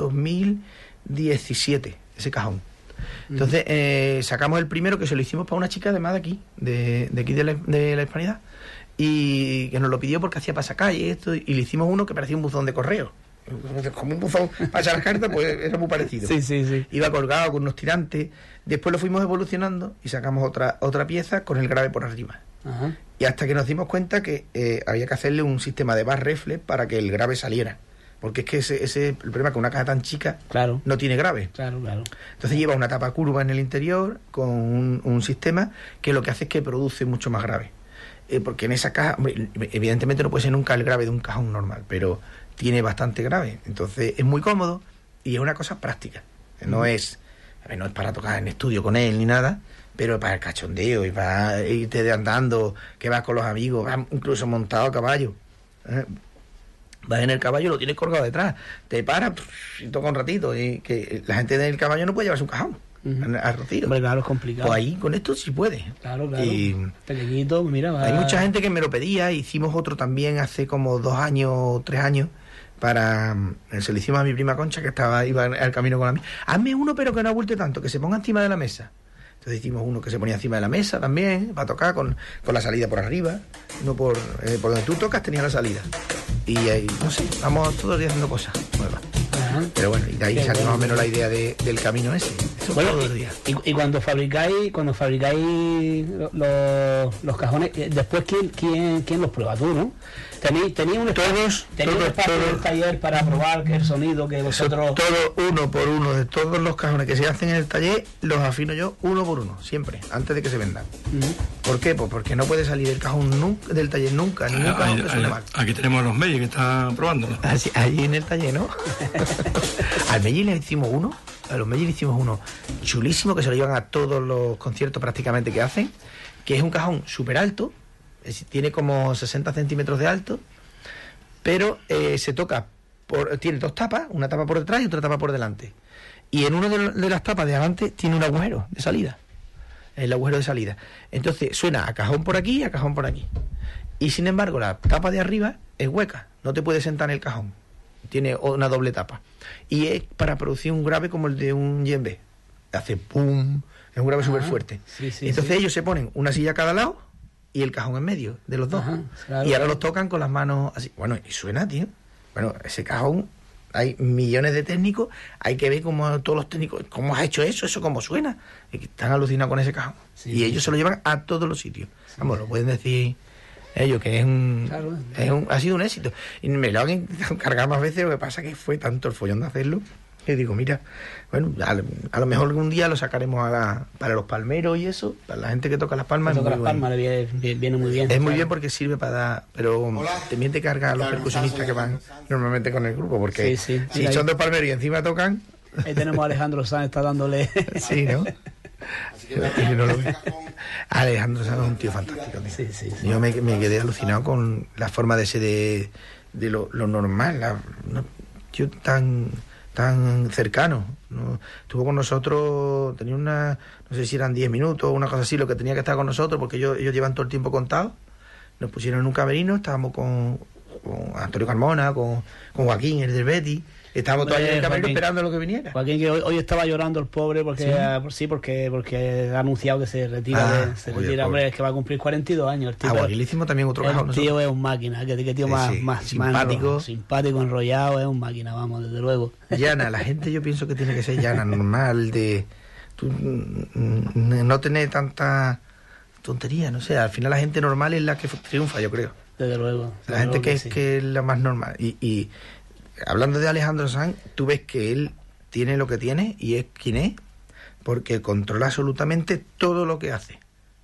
2017, ese cajón. Entonces sacamos el primero, que se lo hicimos para una chica además de aquí, de aquí de la Hispanidad, y que nos lo pidió porque hacía pasacalle y esto, y le hicimos uno que parecía un buzón de correo, como un buzón para echar las cartas, pues era muy parecido. Sí. Iba colgado con unos tirantes. Después lo fuimos evolucionando y sacamos otra pieza con el grave por arriba. Ajá. Y hasta que nos dimos cuenta que había que hacerle un sistema de bar reflex para que el grave saliera, porque es que ese el problema, que una caja tan chica no tiene grave. Claro. Entonces lleva una tapa curva en el interior con un sistema que lo que hace es que produce mucho más grave. Porque en esa caja, hombre, evidentemente no puede ser nunca el grave de un cajón normal, pero tiene bastante grave. Entonces es muy cómodo y es una cosa práctica. No es para tocar en estudio con él ni nada, pero para el cachondeo y para irte andando, que vas con los amigos, vas incluso montado a caballo. Vas en el caballo, lo tienes colgado detrás, te paras y toca un ratito, y que la gente del caballo no puede llevarse un cajón. Al rocío. Hombre, claro, es complicado. Pues ahí con esto sí puede. Claro. Y pequeñito, mira. Hay mucha gente que me lo pedía. Hicimos otro también hace como 2 años, 3 años. Se lo hicimos a mi prima Concha, que iba al camino con la mía. Hazme uno, pero que no abulte tanto, que se ponga encima de la mesa. Entonces hicimos uno que se ponía encima de la mesa también, para tocar con la salida por arriba. No por donde tú tocas tenía la salida. Y ahí, no sé, vamos todos los días haciendo cosas nuevas. Pero bueno, y de ahí salió más o menos la idea del camino ese. Eso bueno, todos los días. Y cuando fabricáis los cajones, después ¿quién los prueba? Tú, ¿no? Tenéis un espacio del taller para probar que el sonido que vosotros... Todo uno por uno, de todos los cajones que se hacen en el taller, los afino yo uno por uno, siempre, antes de que se vendan. ¿Por qué? Pues porque no puede salir el cajón del taller nunca, ningún cajón que suene mal. Aquí tenemos a los Meyer que están probándolo. Allí en el taller, ¿no? Al Meyer le hicimos uno, chulísimo, que se lo llevan a todos los conciertos prácticamente que hacen, que es un cajón súper alto, tiene como 60 centímetros de alto, pero se toca, tiene 2 tapas, una tapa por detrás y otra tapa por delante. Y en una de las tapas de adelante tiene un agujero de salida, el agujero de salida. Entonces suena a cajón por aquí y a cajón por aquí. Y sin embargo la tapa de arriba es hueca, no te puedes sentar en el cajón. Tiene una doble tapa. Y es para producir un grave como el de un djembe. Hace pum, es un grave súper fuerte. Entonces ellos se ponen una silla a cada lado y el cajón en medio de los dos. Y ahora los tocan con las manos así. Bueno, y suena, tío. Bueno, ese cajón, hay millones de técnicos, hay que ver cómo todos los técnicos, cómo has hecho eso cómo suena. Están alucinados con ese cajón. Sí, y ellos se lo llevan a todos los sitios. Vamos, lo pueden decir ellos, que ha sido un éxito. Y me lo han encargado más veces, lo que pasa que fue tanto el follón de hacerlo, que digo, mira, bueno, a lo mejor algún día lo sacaremos para los palmeros y eso, para la gente que toca las palmas. Las palmas le viene muy bien. Es muy bien porque sirve para dar, pero también te carga a los percusionistas que van normalmente con el grupo, porque si son dos palmeros y encima tocan... Ahí tenemos a Alejandro Sanz, está dándole... Sí, ¿no? No lo Alejandro Sanz es un tío fantástico, tío. Sí. Yo me quedé alucinado con la forma de ese de lo normal, tío tan cercano, ¿no? Estuvo con nosotros, tenía no sé si eran 10 minutos o una cosa así, lo que tenía que estar con nosotros, porque ellos llevan todo el tiempo contado. Nos pusieron en un camerino, estábamos con Antonio Carmona, con Joaquín, el del Betis. Estábamos todavía en el camerino esperando lo que viniera. Joaquín, que hoy estaba llorando el pobre porque ha anunciado que se retira. Hombre, es que va a cumplir 42 años. El tío, Joaquín le hicimos también otro cajón. El tío es un máquina, que tío más simpático, enrollado, es un máquina, vamos, desde luego. Llana, la gente yo pienso que tiene que ser llana, normal, no tener tanta tontería, no sé, al final la gente normal es la que triunfa, yo creo. Desde luego. La gente que es la más normal. Y hablando de Alejandro Sanz, tú ves que él tiene lo que tiene y es quien es, porque controla absolutamente todo lo que hace.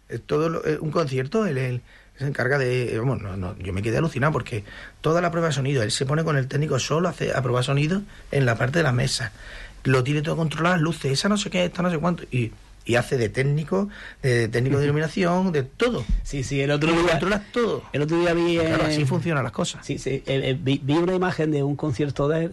Un concierto, él se encarga de... yo me quedé alucinado porque toda la prueba de sonido, él se pone con el técnico solo a probar sonido en la parte de la mesa. Lo tiene todo controlado, las luces, esa no sé qué, esta no sé cuánto... Y hace de técnico de iluminación, de todo. Sí, el otro día controlas todo. El otro día vi... Claro, así funcionan las cosas. Sí, vi una imagen de un concierto de él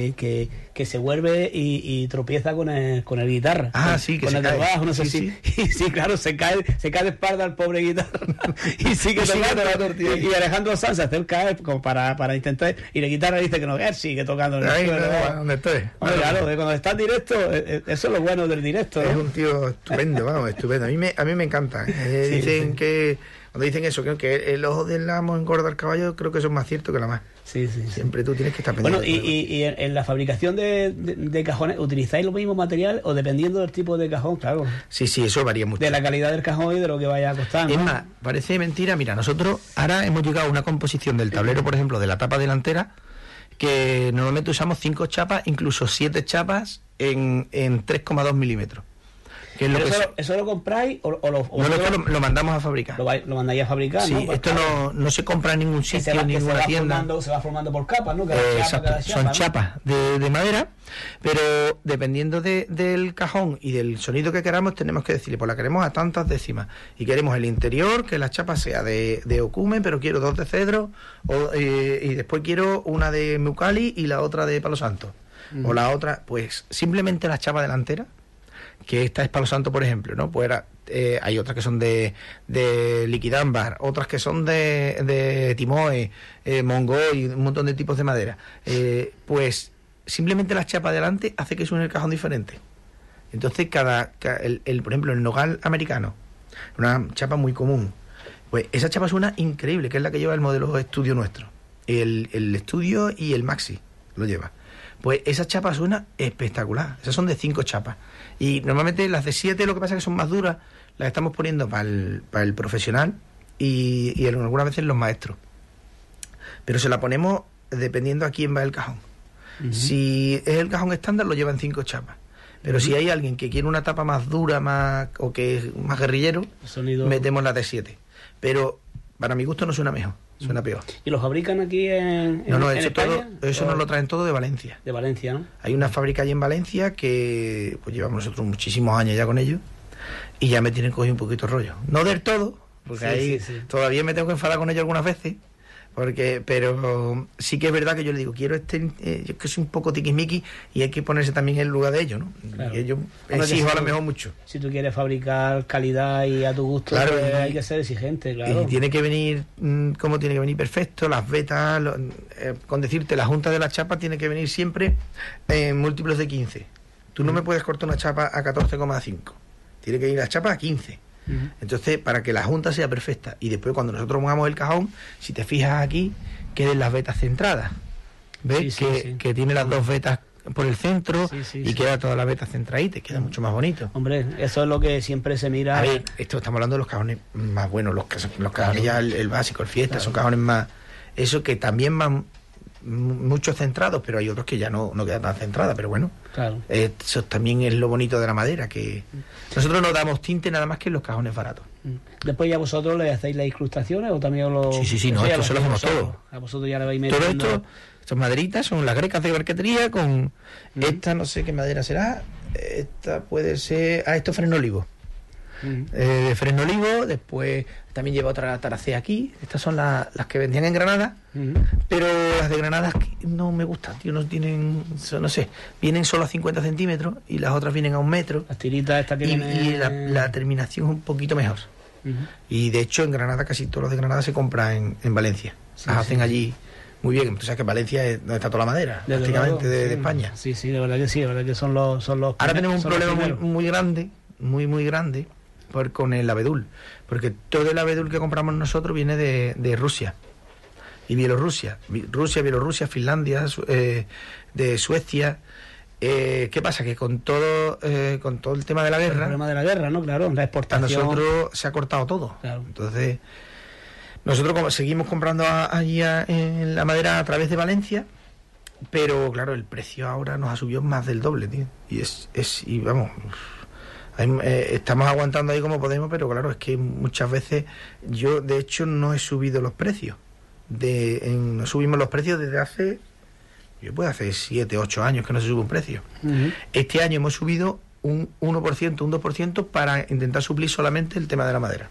que se vuelve y tropieza con el guitarra. Sí, que con se el cae. Bajo, no sé si. Y sí, claro, se cae de espalda el pobre guitarra y sigue tocando la tortilla. Y Alejandro Sanz se acerca como para intentar, y la guitarra dice que no, él sigue tocando en el suelo. ¿Dónde estoy? Claro, cuando está en directo, eso es lo bueno del directo, ¿no? Es un tío estupendo, vamos, estupendo. A mí me encanta. Dicen que cuando dicen eso, que el ojo del amo engorda al caballo, creo que eso es más cierto que la más. Sí. Siempre tú tienes que estar pendiente. Bueno, y en la fabricación de cajones, ¿utilizáis los mismos materiales o dependiendo del tipo de cajón? Claro. Sí, eso varía mucho. De la calidad del cajón y de lo que vaya a costar, ¿no? Es más, parece mentira. Mira, nosotros ahora hemos llegado a una composición del tablero, por ejemplo, de la tapa delantera, que normalmente usamos 5 chapas, incluso 7 chapas en 3,2 milímetros. Que es lo ¿Eso lo compráis o lo mandamos a fabricar? Lo mandáis a fabricar, sí, ¿no? Esto no se compra en ningún sitio, en ninguna tienda. Se va formando por capas, ¿no? Exacto, son chapas de madera, pero dependiendo del cajón y del sonido que queramos, tenemos que decirle, pues la queremos a tantas décimas. Y queremos el interior, que la chapa sea de ocume, pero quiero 2 de cedro, y después quiero una de Meucali y la otra de Palo Santo. O la otra, pues simplemente la chapa delantera, que esta es Palo Santo, por ejemplo, ¿no? Pues hay otras que son de liquidámbar, otras que son de timoe, mongo y un montón de tipos de madera. Pues simplemente la chapa delante hace que suene el cajón diferente. Entonces por ejemplo, el nogal americano, una chapa muy común, pues esa chapa suena increíble, que es la que lleva el modelo estudio nuestro. El estudio y el maxi lo lleva. Pues esa chapa suena espectacular. Esas son de 5 chapas. Y normalmente las de 7, lo que pasa es que son más duras, las estamos poniendo para el profesional y algunas veces los maestros. Pero se la ponemos dependiendo a quién va el cajón. Uh-huh. Si es el cajón estándar, lo llevan 5 chapas. Pero si hay alguien que quiere una tapa más dura o que es más guerrillero, metemos la de 7. Pero para mi gusto no suena mejor, suena peor. ¿Y lo fabrican aquí en España? Eso nos lo traen todo de Valencia. De Valencia, ¿no? Hay una fábrica allí en Valencia que pues llevamos nosotros muchísimos años ya con ellos y ya me tienen cogido un poquito el rollo. No del todo, porque todavía me tengo que enfadar con ellos algunas veces, pero sí que es verdad que yo le digo, quiero yo que soy un poco tiquismiqui y hay que ponerse también en el lugar de ellos, ¿no? Claro. Y ellos exijo a lo mejor mucho. Si tú quieres fabricar calidad y a tu gusto, claro, pues hay que ser exigente, claro. Y tiene que venir, como tiene que venir perfecto, las vetas, con decirte, la junta de la chapa tiene que venir siempre en múltiplos de 15. Tú no me puedes cortar una chapa a 14,5. Tiene que ir la chapa a 15. Uh-huh. Entonces, para que la junta sea perfecta y después cuando nosotros pongamos el cajón, si te fijas aquí, queden las vetas centradas. ¿ves? Que tiene las dos vetas por el centro y queda toda la veta centrada y te queda mucho más bonito. Hombre, eso es lo que siempre se mira. A ver, esto estamos hablando de los cajones más buenos, los cajones ya el básico, el fiesta, son cajones más... Eso que también van muchos centrados, pero hay otros que ya no quedan tan centradas, pero bueno, eso también es lo bonito de la madera, que nosotros no damos tinte nada más que en los cajones baratos. Después ya vosotros le hacéis las incrustaciones o también lo... Sí, no, esto se lo hacemos todo. A vosotros ya le vais metiendo... Todo esto, estas maderitas son las grecas de barquetería con esta, no sé qué madera será, esta puede ser, esto es fresno olivo. De fresno olivo, después también lleva otra taracea aquí. Estas son las que vendían en Granada, pero las de Granada no me gustan, tío, no tienen, no sé, vienen solo a 50 centímetros y las otras vienen a 1 metro. Las tiritas estas que y la terminación es un poquito mejor. Y de hecho en Granada casi todos los de Granada se compran en Valencia. Las hacen allí muy bien. Tú sabes que Valencia es donde está toda la madera, prácticamente de España. Sí, de verdad que sí, de verdad que son los ahora tenemos un problema muy grande, muy grande, con el abedul, porque todo el abedul que compramos nosotros viene de Rusia y Bielorrusia, Finlandia, de Suecia. ¿Qué pasa? Que con todo el tema de la guerra, el problema de la guerra, ¿no? Claro, la exportación, a nosotros se ha cortado todo. Claro. Entonces nosotros seguimos comprando allí en la madera a través de Valencia, pero claro, el precio ahora nos ha subido más del doble, tío. Y vamos, estamos aguantando ahí como podemos, pero claro, es que muchas veces yo de hecho no he subido los precios. No subimos los precios desde hace 7, 8 años que no se sube un precio. Este año hemos subido un 1%, un 2% para intentar suplir solamente el tema de la madera.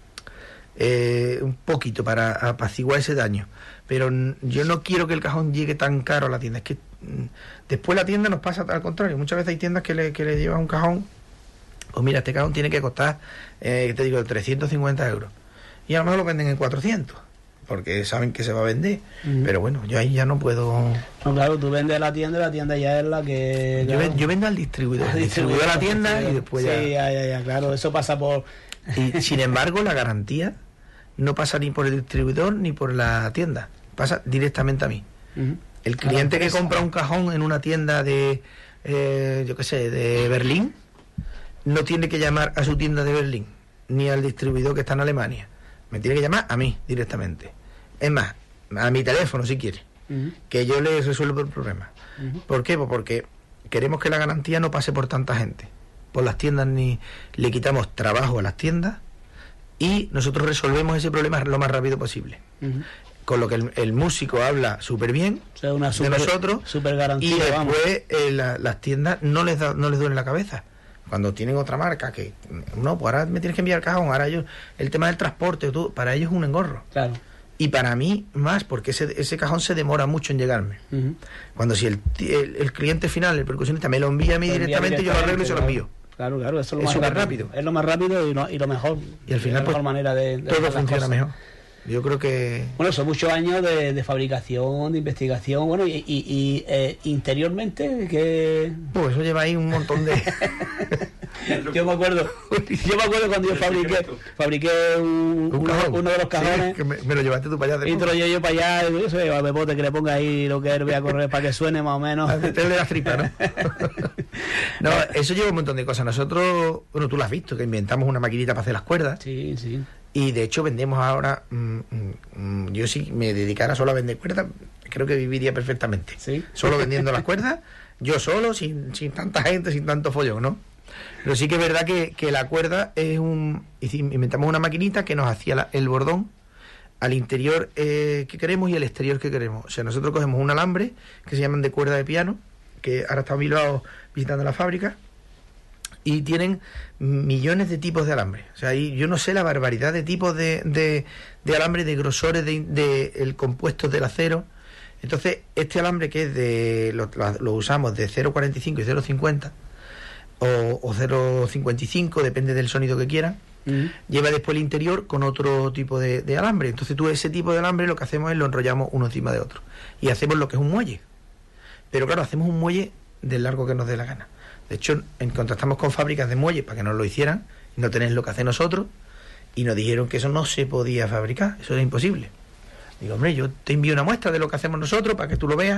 Un poquito para apaciguar ese daño. Pero yo no quiero que el cajón llegue tan caro a la tienda. Es que después la tienda nos pasa al contrario. Muchas veces hay tiendas que le llevan un cajón. Pues mira, este cajón tiene que costar, te digo, 350 euros. Y a lo mejor lo venden en 400. Porque saben que se va a vender. Pero bueno, yo ahí ya no puedo... No, claro, tú vendes a la tienda ya es la que... Claro. Yo vendo al distribuidor. El distribuidor a la tienda y después ya... Sí, ya, claro, eso pasa por... Y sin embargo, la garantía no pasa ni por el distribuidor ni por la tienda. Pasa directamente a mí. El cliente que compra un cajón en una tienda de, de Berlín, no tiene que llamar a su tienda de Berlín, ni al distribuidor que está en Alemania. Me tiene que llamar a mí directamente. Es más, a mi teléfono si quiere, que yo le resuelvo el problema. ¿Por qué? Pues porque queremos que la garantía no pase por tanta gente, por las tiendas, ni le quitamos trabajo a las tiendas y nosotros resolvemos ese problema lo más rápido posible. Con lo que el músico habla súper bien, o sea, una super, de nosotros, super garantía, y después las tiendas no les duele la cabeza. Cuando tienen otra marca que no, pues ahora me tienes que enviar el cajón, ahora el tema del transporte, para ellos es un engorro. Claro. Y para mí más, porque ese cajón se demora mucho en llegarme. Cuando si el cliente final, el percusionista, me lo envía a mí directamente, yo lo arreglo y se lo envío. Claro, eso es lo más rápido. Es lo más rápido y lo mejor. Y al final, la mejor manera de todo funciona mejor. Yo creo que... Bueno, son muchos años de fabricación, de investigación, bueno, y interiormente, que... Pues eso lleva ahí un montón de... Yo me acuerdo cuando yo fabriqué uno de los cajones. Sí, que me lo llevaste tú para allá. Y te lo llevo yo para allá, y yo soy el bote que le ponga ahí lo que él voy a correr para que suene más o menos. A meterle la tripa, ¿no? No, eso lleva un montón de cosas. Nosotros, bueno, tú lo has visto, que inventamos una maquinita para hacer las cuerdas. Sí. Y de hecho vendemos ahora, yo si me dedicara solo a vender cuerdas, creo que viviría perfectamente. ¿Sí? Solo vendiendo las cuerdas, yo solo, sin tanta gente, sin tanto follón, ¿no? Pero sí que es verdad que la cuerda es inventamos una maquinita que nos hacía el bordón al interior que queremos y al exterior que queremos. O sea, nosotros cogemos un alambre que se llaman de cuerda de piano, que ahora está en Bilbao visitando la fábrica, y tienen millones de tipos de alambre. O sea, yo no sé la barbaridad de tipos de alambre, de grosores, el compuesto del acero. Entonces, este alambre que es lo usamos de 0,45 y 0,50 o 0,55, depende del sonido que quieran, lleva después el interior con otro tipo de alambre. Entonces tú ese tipo de alambre lo que hacemos es lo enrollamos uno encima de otro y hacemos lo que es un muelle. Pero claro, hacemos un muelle del largo que nos dé la gana. De hecho, contactamos con fábricas de muelles para que nos lo hicieran, y no tenéis lo que hacemos nosotros, y nos dijeron que eso no se podía fabricar, eso era imposible. Digo, hombre, yo te envío una muestra de lo que hacemos nosotros para que tú lo veas,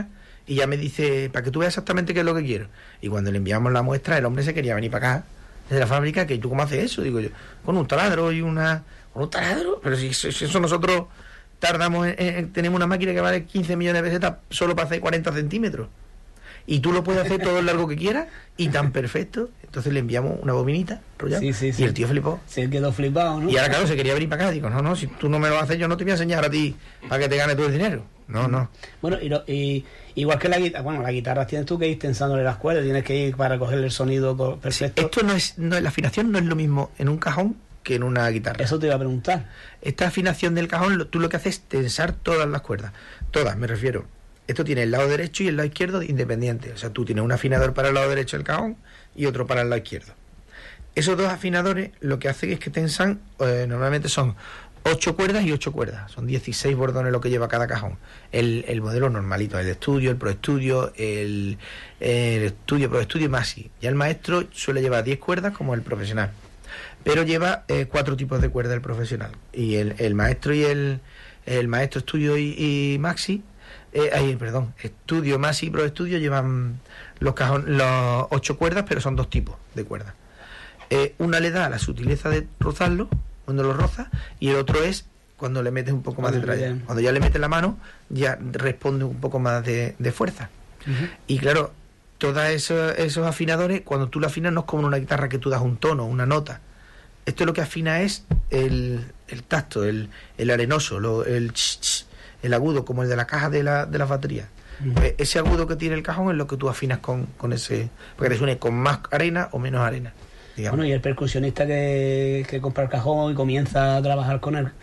y ya me dice, para que tú veas exactamente qué es lo que quiero. Y cuando le enviamos la muestra, el hombre se quería venir para acá, desde la fábrica, que ¿tú cómo haces eso? Digo yo, con un taladro y una... ¿Con un taladro? Pero si eso nosotros tardamos tenemos una máquina que vale 15 millones de pesetas solo para hacer 40 centímetros. Y tú lo puedes hacer todo el largo que quieras y tan perfecto. Entonces le enviamos una bobinita rollada y el tío flipó. Se quedó flipado, ¿no? Y ahora, claro, se quería venir para acá. Digo, no, si tú no me lo haces, yo no te voy a enseñar a ti para que te ganes todo el dinero. No. Bueno, y igual que la guitarra tienes tú que ir tensándole las cuerdas, tienes que ir para coger el sonido perfecto. Sí, esto la afinación no es lo mismo en un cajón que en una guitarra. Eso te iba a preguntar. Esta afinación del cajón, tú lo que haces es tensar todas las cuerdas. Todas, me refiero. Esto tiene el lado derecho y el lado izquierdo independiente. O sea, tú tienes un afinador para el lado derecho del cajón y otro para el lado izquierdo. Esos dos afinadores lo que hacen es que tensan, normalmente son 8 cuerdas y 8 cuerdas. Son 16 bordones lo que lleva cada cajón. El modelo normalito, el Estudio, el Pro Estudio, el Estudio, Pro Estudio y Maxi. Ya el maestro suele llevar 10 cuerdas como el profesional. Pero lleva 4 tipos de cuerdas el profesional. Y el maestro y el maestro Estudio y Maxi... Estudio, Maxi y Pro Estudio llevan los 8 cuerdas, pero son 2 tipos de cuerdas. Una le da la sutileza de rozarlo, cuando lo rozas, y el otro es cuando le metes un poco más de tralla. Cuando ya le metes la mano, ya responde un poco más de fuerza. Uh-huh. Y claro, todos esos afinadores, cuando tú lo afinas, no es como en una guitarra que tú das un tono, una nota. Esto lo que afina es el tacto, el arenoso, el agudo, como el de la caja de la batería. Pues ese agudo que tiene el cajón es lo que tú afinas con ese, porque te suene con más arena o menos arena, digamos. Bueno, y el percusionista que compra el cajón y comienza a trabajar con él,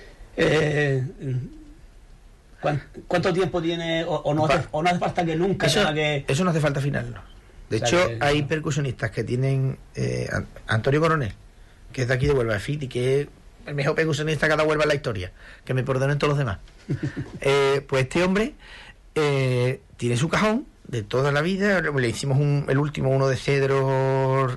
¿cuánto tiempo tiene o no hace falta que nunca eso no hace falta afinarlo? De hecho, hay percusionistas que tienen Antonio Coronel, que es de aquí de Huelva, FIT, y que es el mejor percusionista que ha dado Huelva en la historia, que me perdonen todos los demás. Pues este hombre tiene su cajón de toda la vida. Le hicimos el último, uno de cedro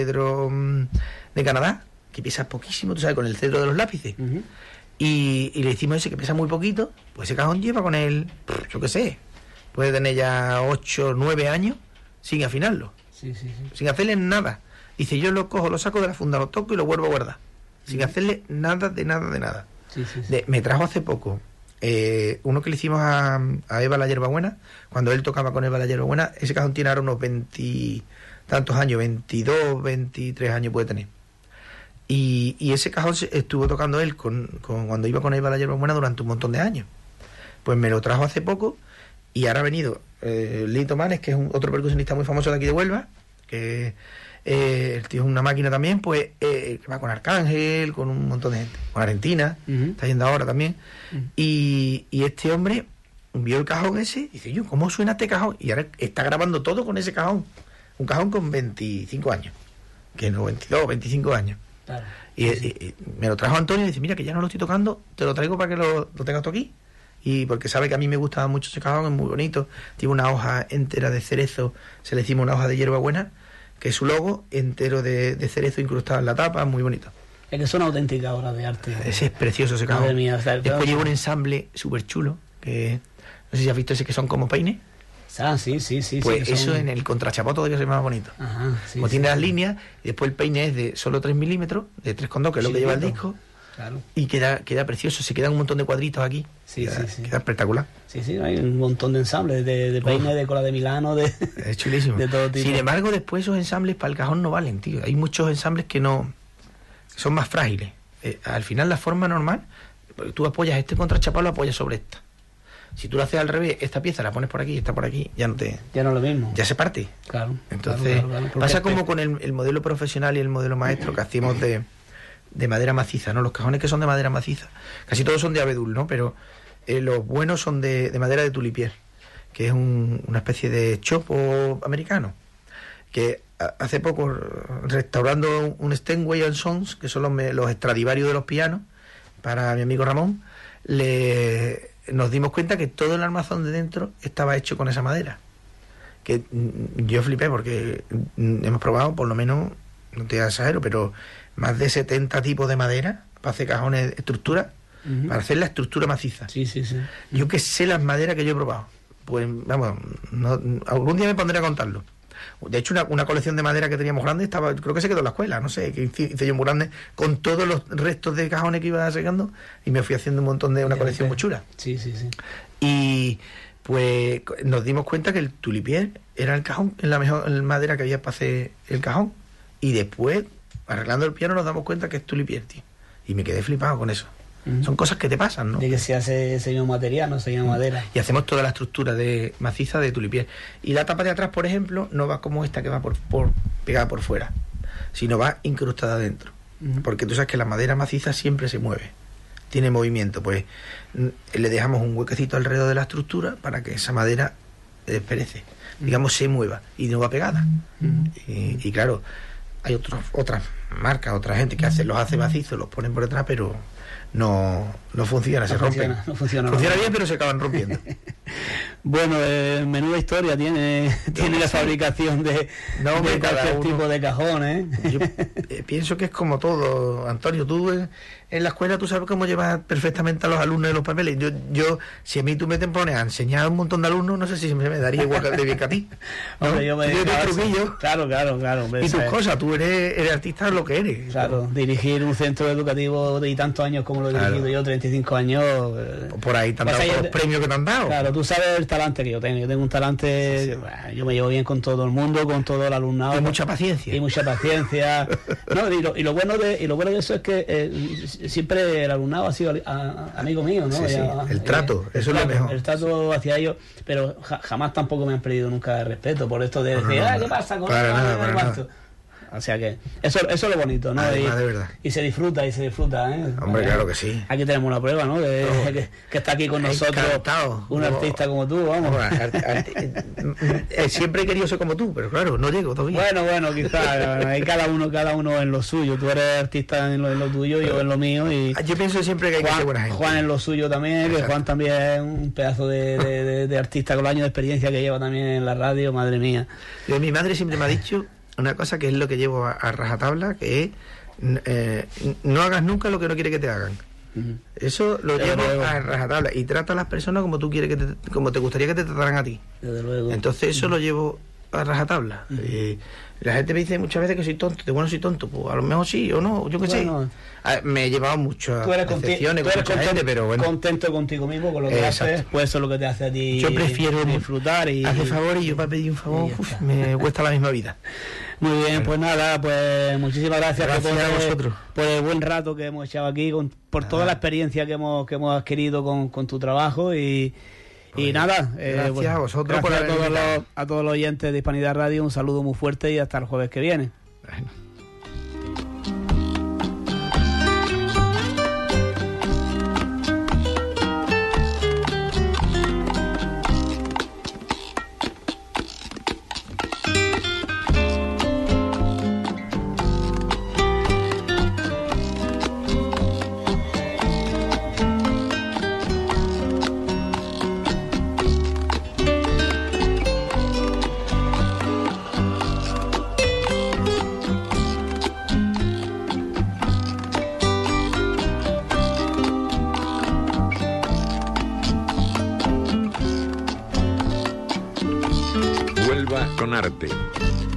de Canadá, que pesa poquísimo, tú sabes, con el cedro de los lápices. Uh-huh. Y le hicimos ese que pesa muy poquito. Pues ese cajón lleva con él, yo qué sé, puede tener ya 8 o 9 años sin afinarlo, sin hacerle nada. Dice, yo lo cojo, lo saco de la funda, lo toco y lo vuelvo a guardar, sin hacerle nada de nada. Me trajo hace poco uno que le hicimos a Eva la Hierbabuena, cuando él tocaba con Eva la Hierbabuena. Ese cajón tiene ahora unos 20 tantos años, 22, 23 años puede tener. Y ese cajón estuvo tocando él cuando iba con Eva la Hierbabuena durante un montón de años. Pues me lo trajo hace poco y ahora ha venido Lito Manes, que es otro percusionista muy famoso de aquí de Huelva, que el tío es una máquina también, pues que va con Arcángel, con un montón de gente, con Argentina, está yendo ahora también. Y este hombre vio el cajón ese y dice, yo, ¿cómo suena este cajón? Y ahora está grabando todo con ese cajón, un cajón con 25 años, que no, 22, 25 años. Claro. Y me lo trajo Antonio y dice, mira, que ya no lo estoy tocando, te lo traigo para que lo tengas tú aquí. Y porque sabe que a mí me gusta mucho ese cajón, es muy bonito, tiene una hoja entera de cerezo, se le decimos una hoja de hierbabuena, que es su logo entero de cerezo incrustado en la tapa, muy bonito. Es que son auténticas obras de arte. Ese es precioso ese cajón. Después lleva un ensamble súper chulo, que no sé si has visto ese que son como peines. Sí. Pues eso en el contrachapó todavía se ve más bonito. Ajá, como tiene las líneas, y después el peine es de solo 3 milímetros, de 3,2, que es lo que lleva el disco. Claro. Y queda precioso, se quedan un montón de cuadritos aquí. Queda espectacular. Sí, hay un montón de ensambles, de peine, de cola de Milano, es chulísimo. De todo tipo. Sin embargo, después esos ensambles para el cajón no valen, tío. Hay muchos ensambles que son más frágiles. Al final la forma normal, tú apoyas este contrachapado, lo apoyas sobre esta. Si tú lo haces al revés, esta pieza la pones por aquí y esta por aquí, ya no es lo mismo. Ya se parte. Claro. Entonces, claro. Pasa como con el modelo profesional y el modelo maestro que hacemos de madera maciza, ¿no? Los cajones que son de madera maciza, casi todos son de abedul, ¿no? Pero los buenos son de madera de tulipier, que es una especie de chopo americano, que hace poco, restaurando un Steinway & Sons, que son los Stradivarius de los pianos, para mi amigo Ramón, nos dimos cuenta que todo el armazón de dentro estaba hecho con esa madera, que yo flipé porque hemos probado, por lo menos, no te exagero, pero más de 70 tipos de madera para hacer cajones de estructura, para hacer la estructura maciza. Sí. Yo que sé las maderas que yo he probado, pues vamos, algún día me pondré a contarlo. De hecho, una colección de madera que teníamos grande creo que se quedó en la escuela, no sé, que hice yo muy grande, con todos los restos de cajones que iba sacando, y me fui haciendo un montón de una colección muy chula. Sí. Y pues nos dimos cuenta que el tulipier era el cajón, la mejor madera que había para hacer el cajón. Y después, arreglando el piano, nos damos cuenta que es tulipier, tío. Y me quedé flipado con eso. Son cosas que te pasan, ¿no? De que se hace ese mismo material, no se llama madera. Y hacemos toda la estructura de maciza de tulipier. Y la tapa de atrás, por ejemplo, no va como esta que va por pegada por fuera, sino va incrustada dentro. Porque tú sabes que la madera maciza siempre se mueve, tiene movimiento. Pues le dejamos un huequecito alrededor de la estructura para que esa madera perece, digamos, se mueva y no va pegada. Y claro, hay otras marcas, otra gente que los hace macizos, los ponen por detrás, pero no funciona, se rompen. Funciona bien, pero se acaban rompiendo. Bueno, menuda historia tiene la fabricación de cualquier tipo de cajones. Yo pienso que es como todo, Antonio. Tú en la escuela tú sabes cómo llevar perfectamente a los alumnos de los papeles. Yo si a mí tú me te pones a enseñar a un montón de alumnos, no sé si me daría igual de bien que a ti, ¿no? Hombre, yo me truquillo. Claro, hombre, y tus cosas, tú eres artista lo que eres. Claro, dirigir un centro educativo de tantos años como lo he dirigido yo, 35 años. Por ahí te han dado los premios que te han dado. Claro, tú sabes el talante que yo tengo. Yo tengo un talante, bueno, yo me llevo bien con todo el mundo, con todo el alumnado. Y mucha paciencia. No, y lo bueno de eso es que siempre el alumnado ha sido amigo mío, ¿no? Sí, el trato, eso es lo mejor. El trato hacia ellos, pero jamás tampoco me han perdido nunca el respeto por esto de decir, ¿qué pasa con para nada. O sea que eso es lo bonito, ¿no? Además, de verdad. Y se disfruta, ¿eh? Hombre, claro que sí. Aquí tenemos una prueba, ¿no? Que está aquí con nosotros un artista como tú, vamos. Siempre he querido ser como tú, pero claro, no llego todavía. Bueno, quizás. Hay cada uno en lo suyo. Tú eres artista en lo tuyo, yo en lo mío. Y yo pienso siempre que hay que ser buena gente. Juan en lo suyo también, que Juan también es un pedazo de artista con los años de experiencia que lleva también en la radio, madre mía. Mi madre siempre me ha dicho una cosa que es lo que llevo a rajatabla, que es no hagas nunca lo que no quiere que te hagan. Eso lo llevo a rajatabla y trata a las personas como tú quieres como te gustaría que te trataran a ti. Desde luego. Entonces eso lo llevo a rajatabla. La gente me dice muchas veces que soy tonto. Bueno, soy tonto, pues a lo mejor sí o no, yo qué sé. Me he llevado muchas decepciones con mucha gente, pero bueno. Contento contigo mismo con lo que haces, pues eso es lo que te hace a ti. Yo prefiero disfrutar y hacer favor, y yo para pedir un favor me cuesta la misma vida. Muy bien, pues nada, pues muchísimas gracias a vosotros por el buen rato que hemos echado aquí, por toda la experiencia que hemos adquirido con tu trabajo y nada. Gracias a vosotros. Gracias a todos los oyentes de Hispanidad Radio, un saludo muy fuerte y hasta el jueves que viene. Bueno. Con arte.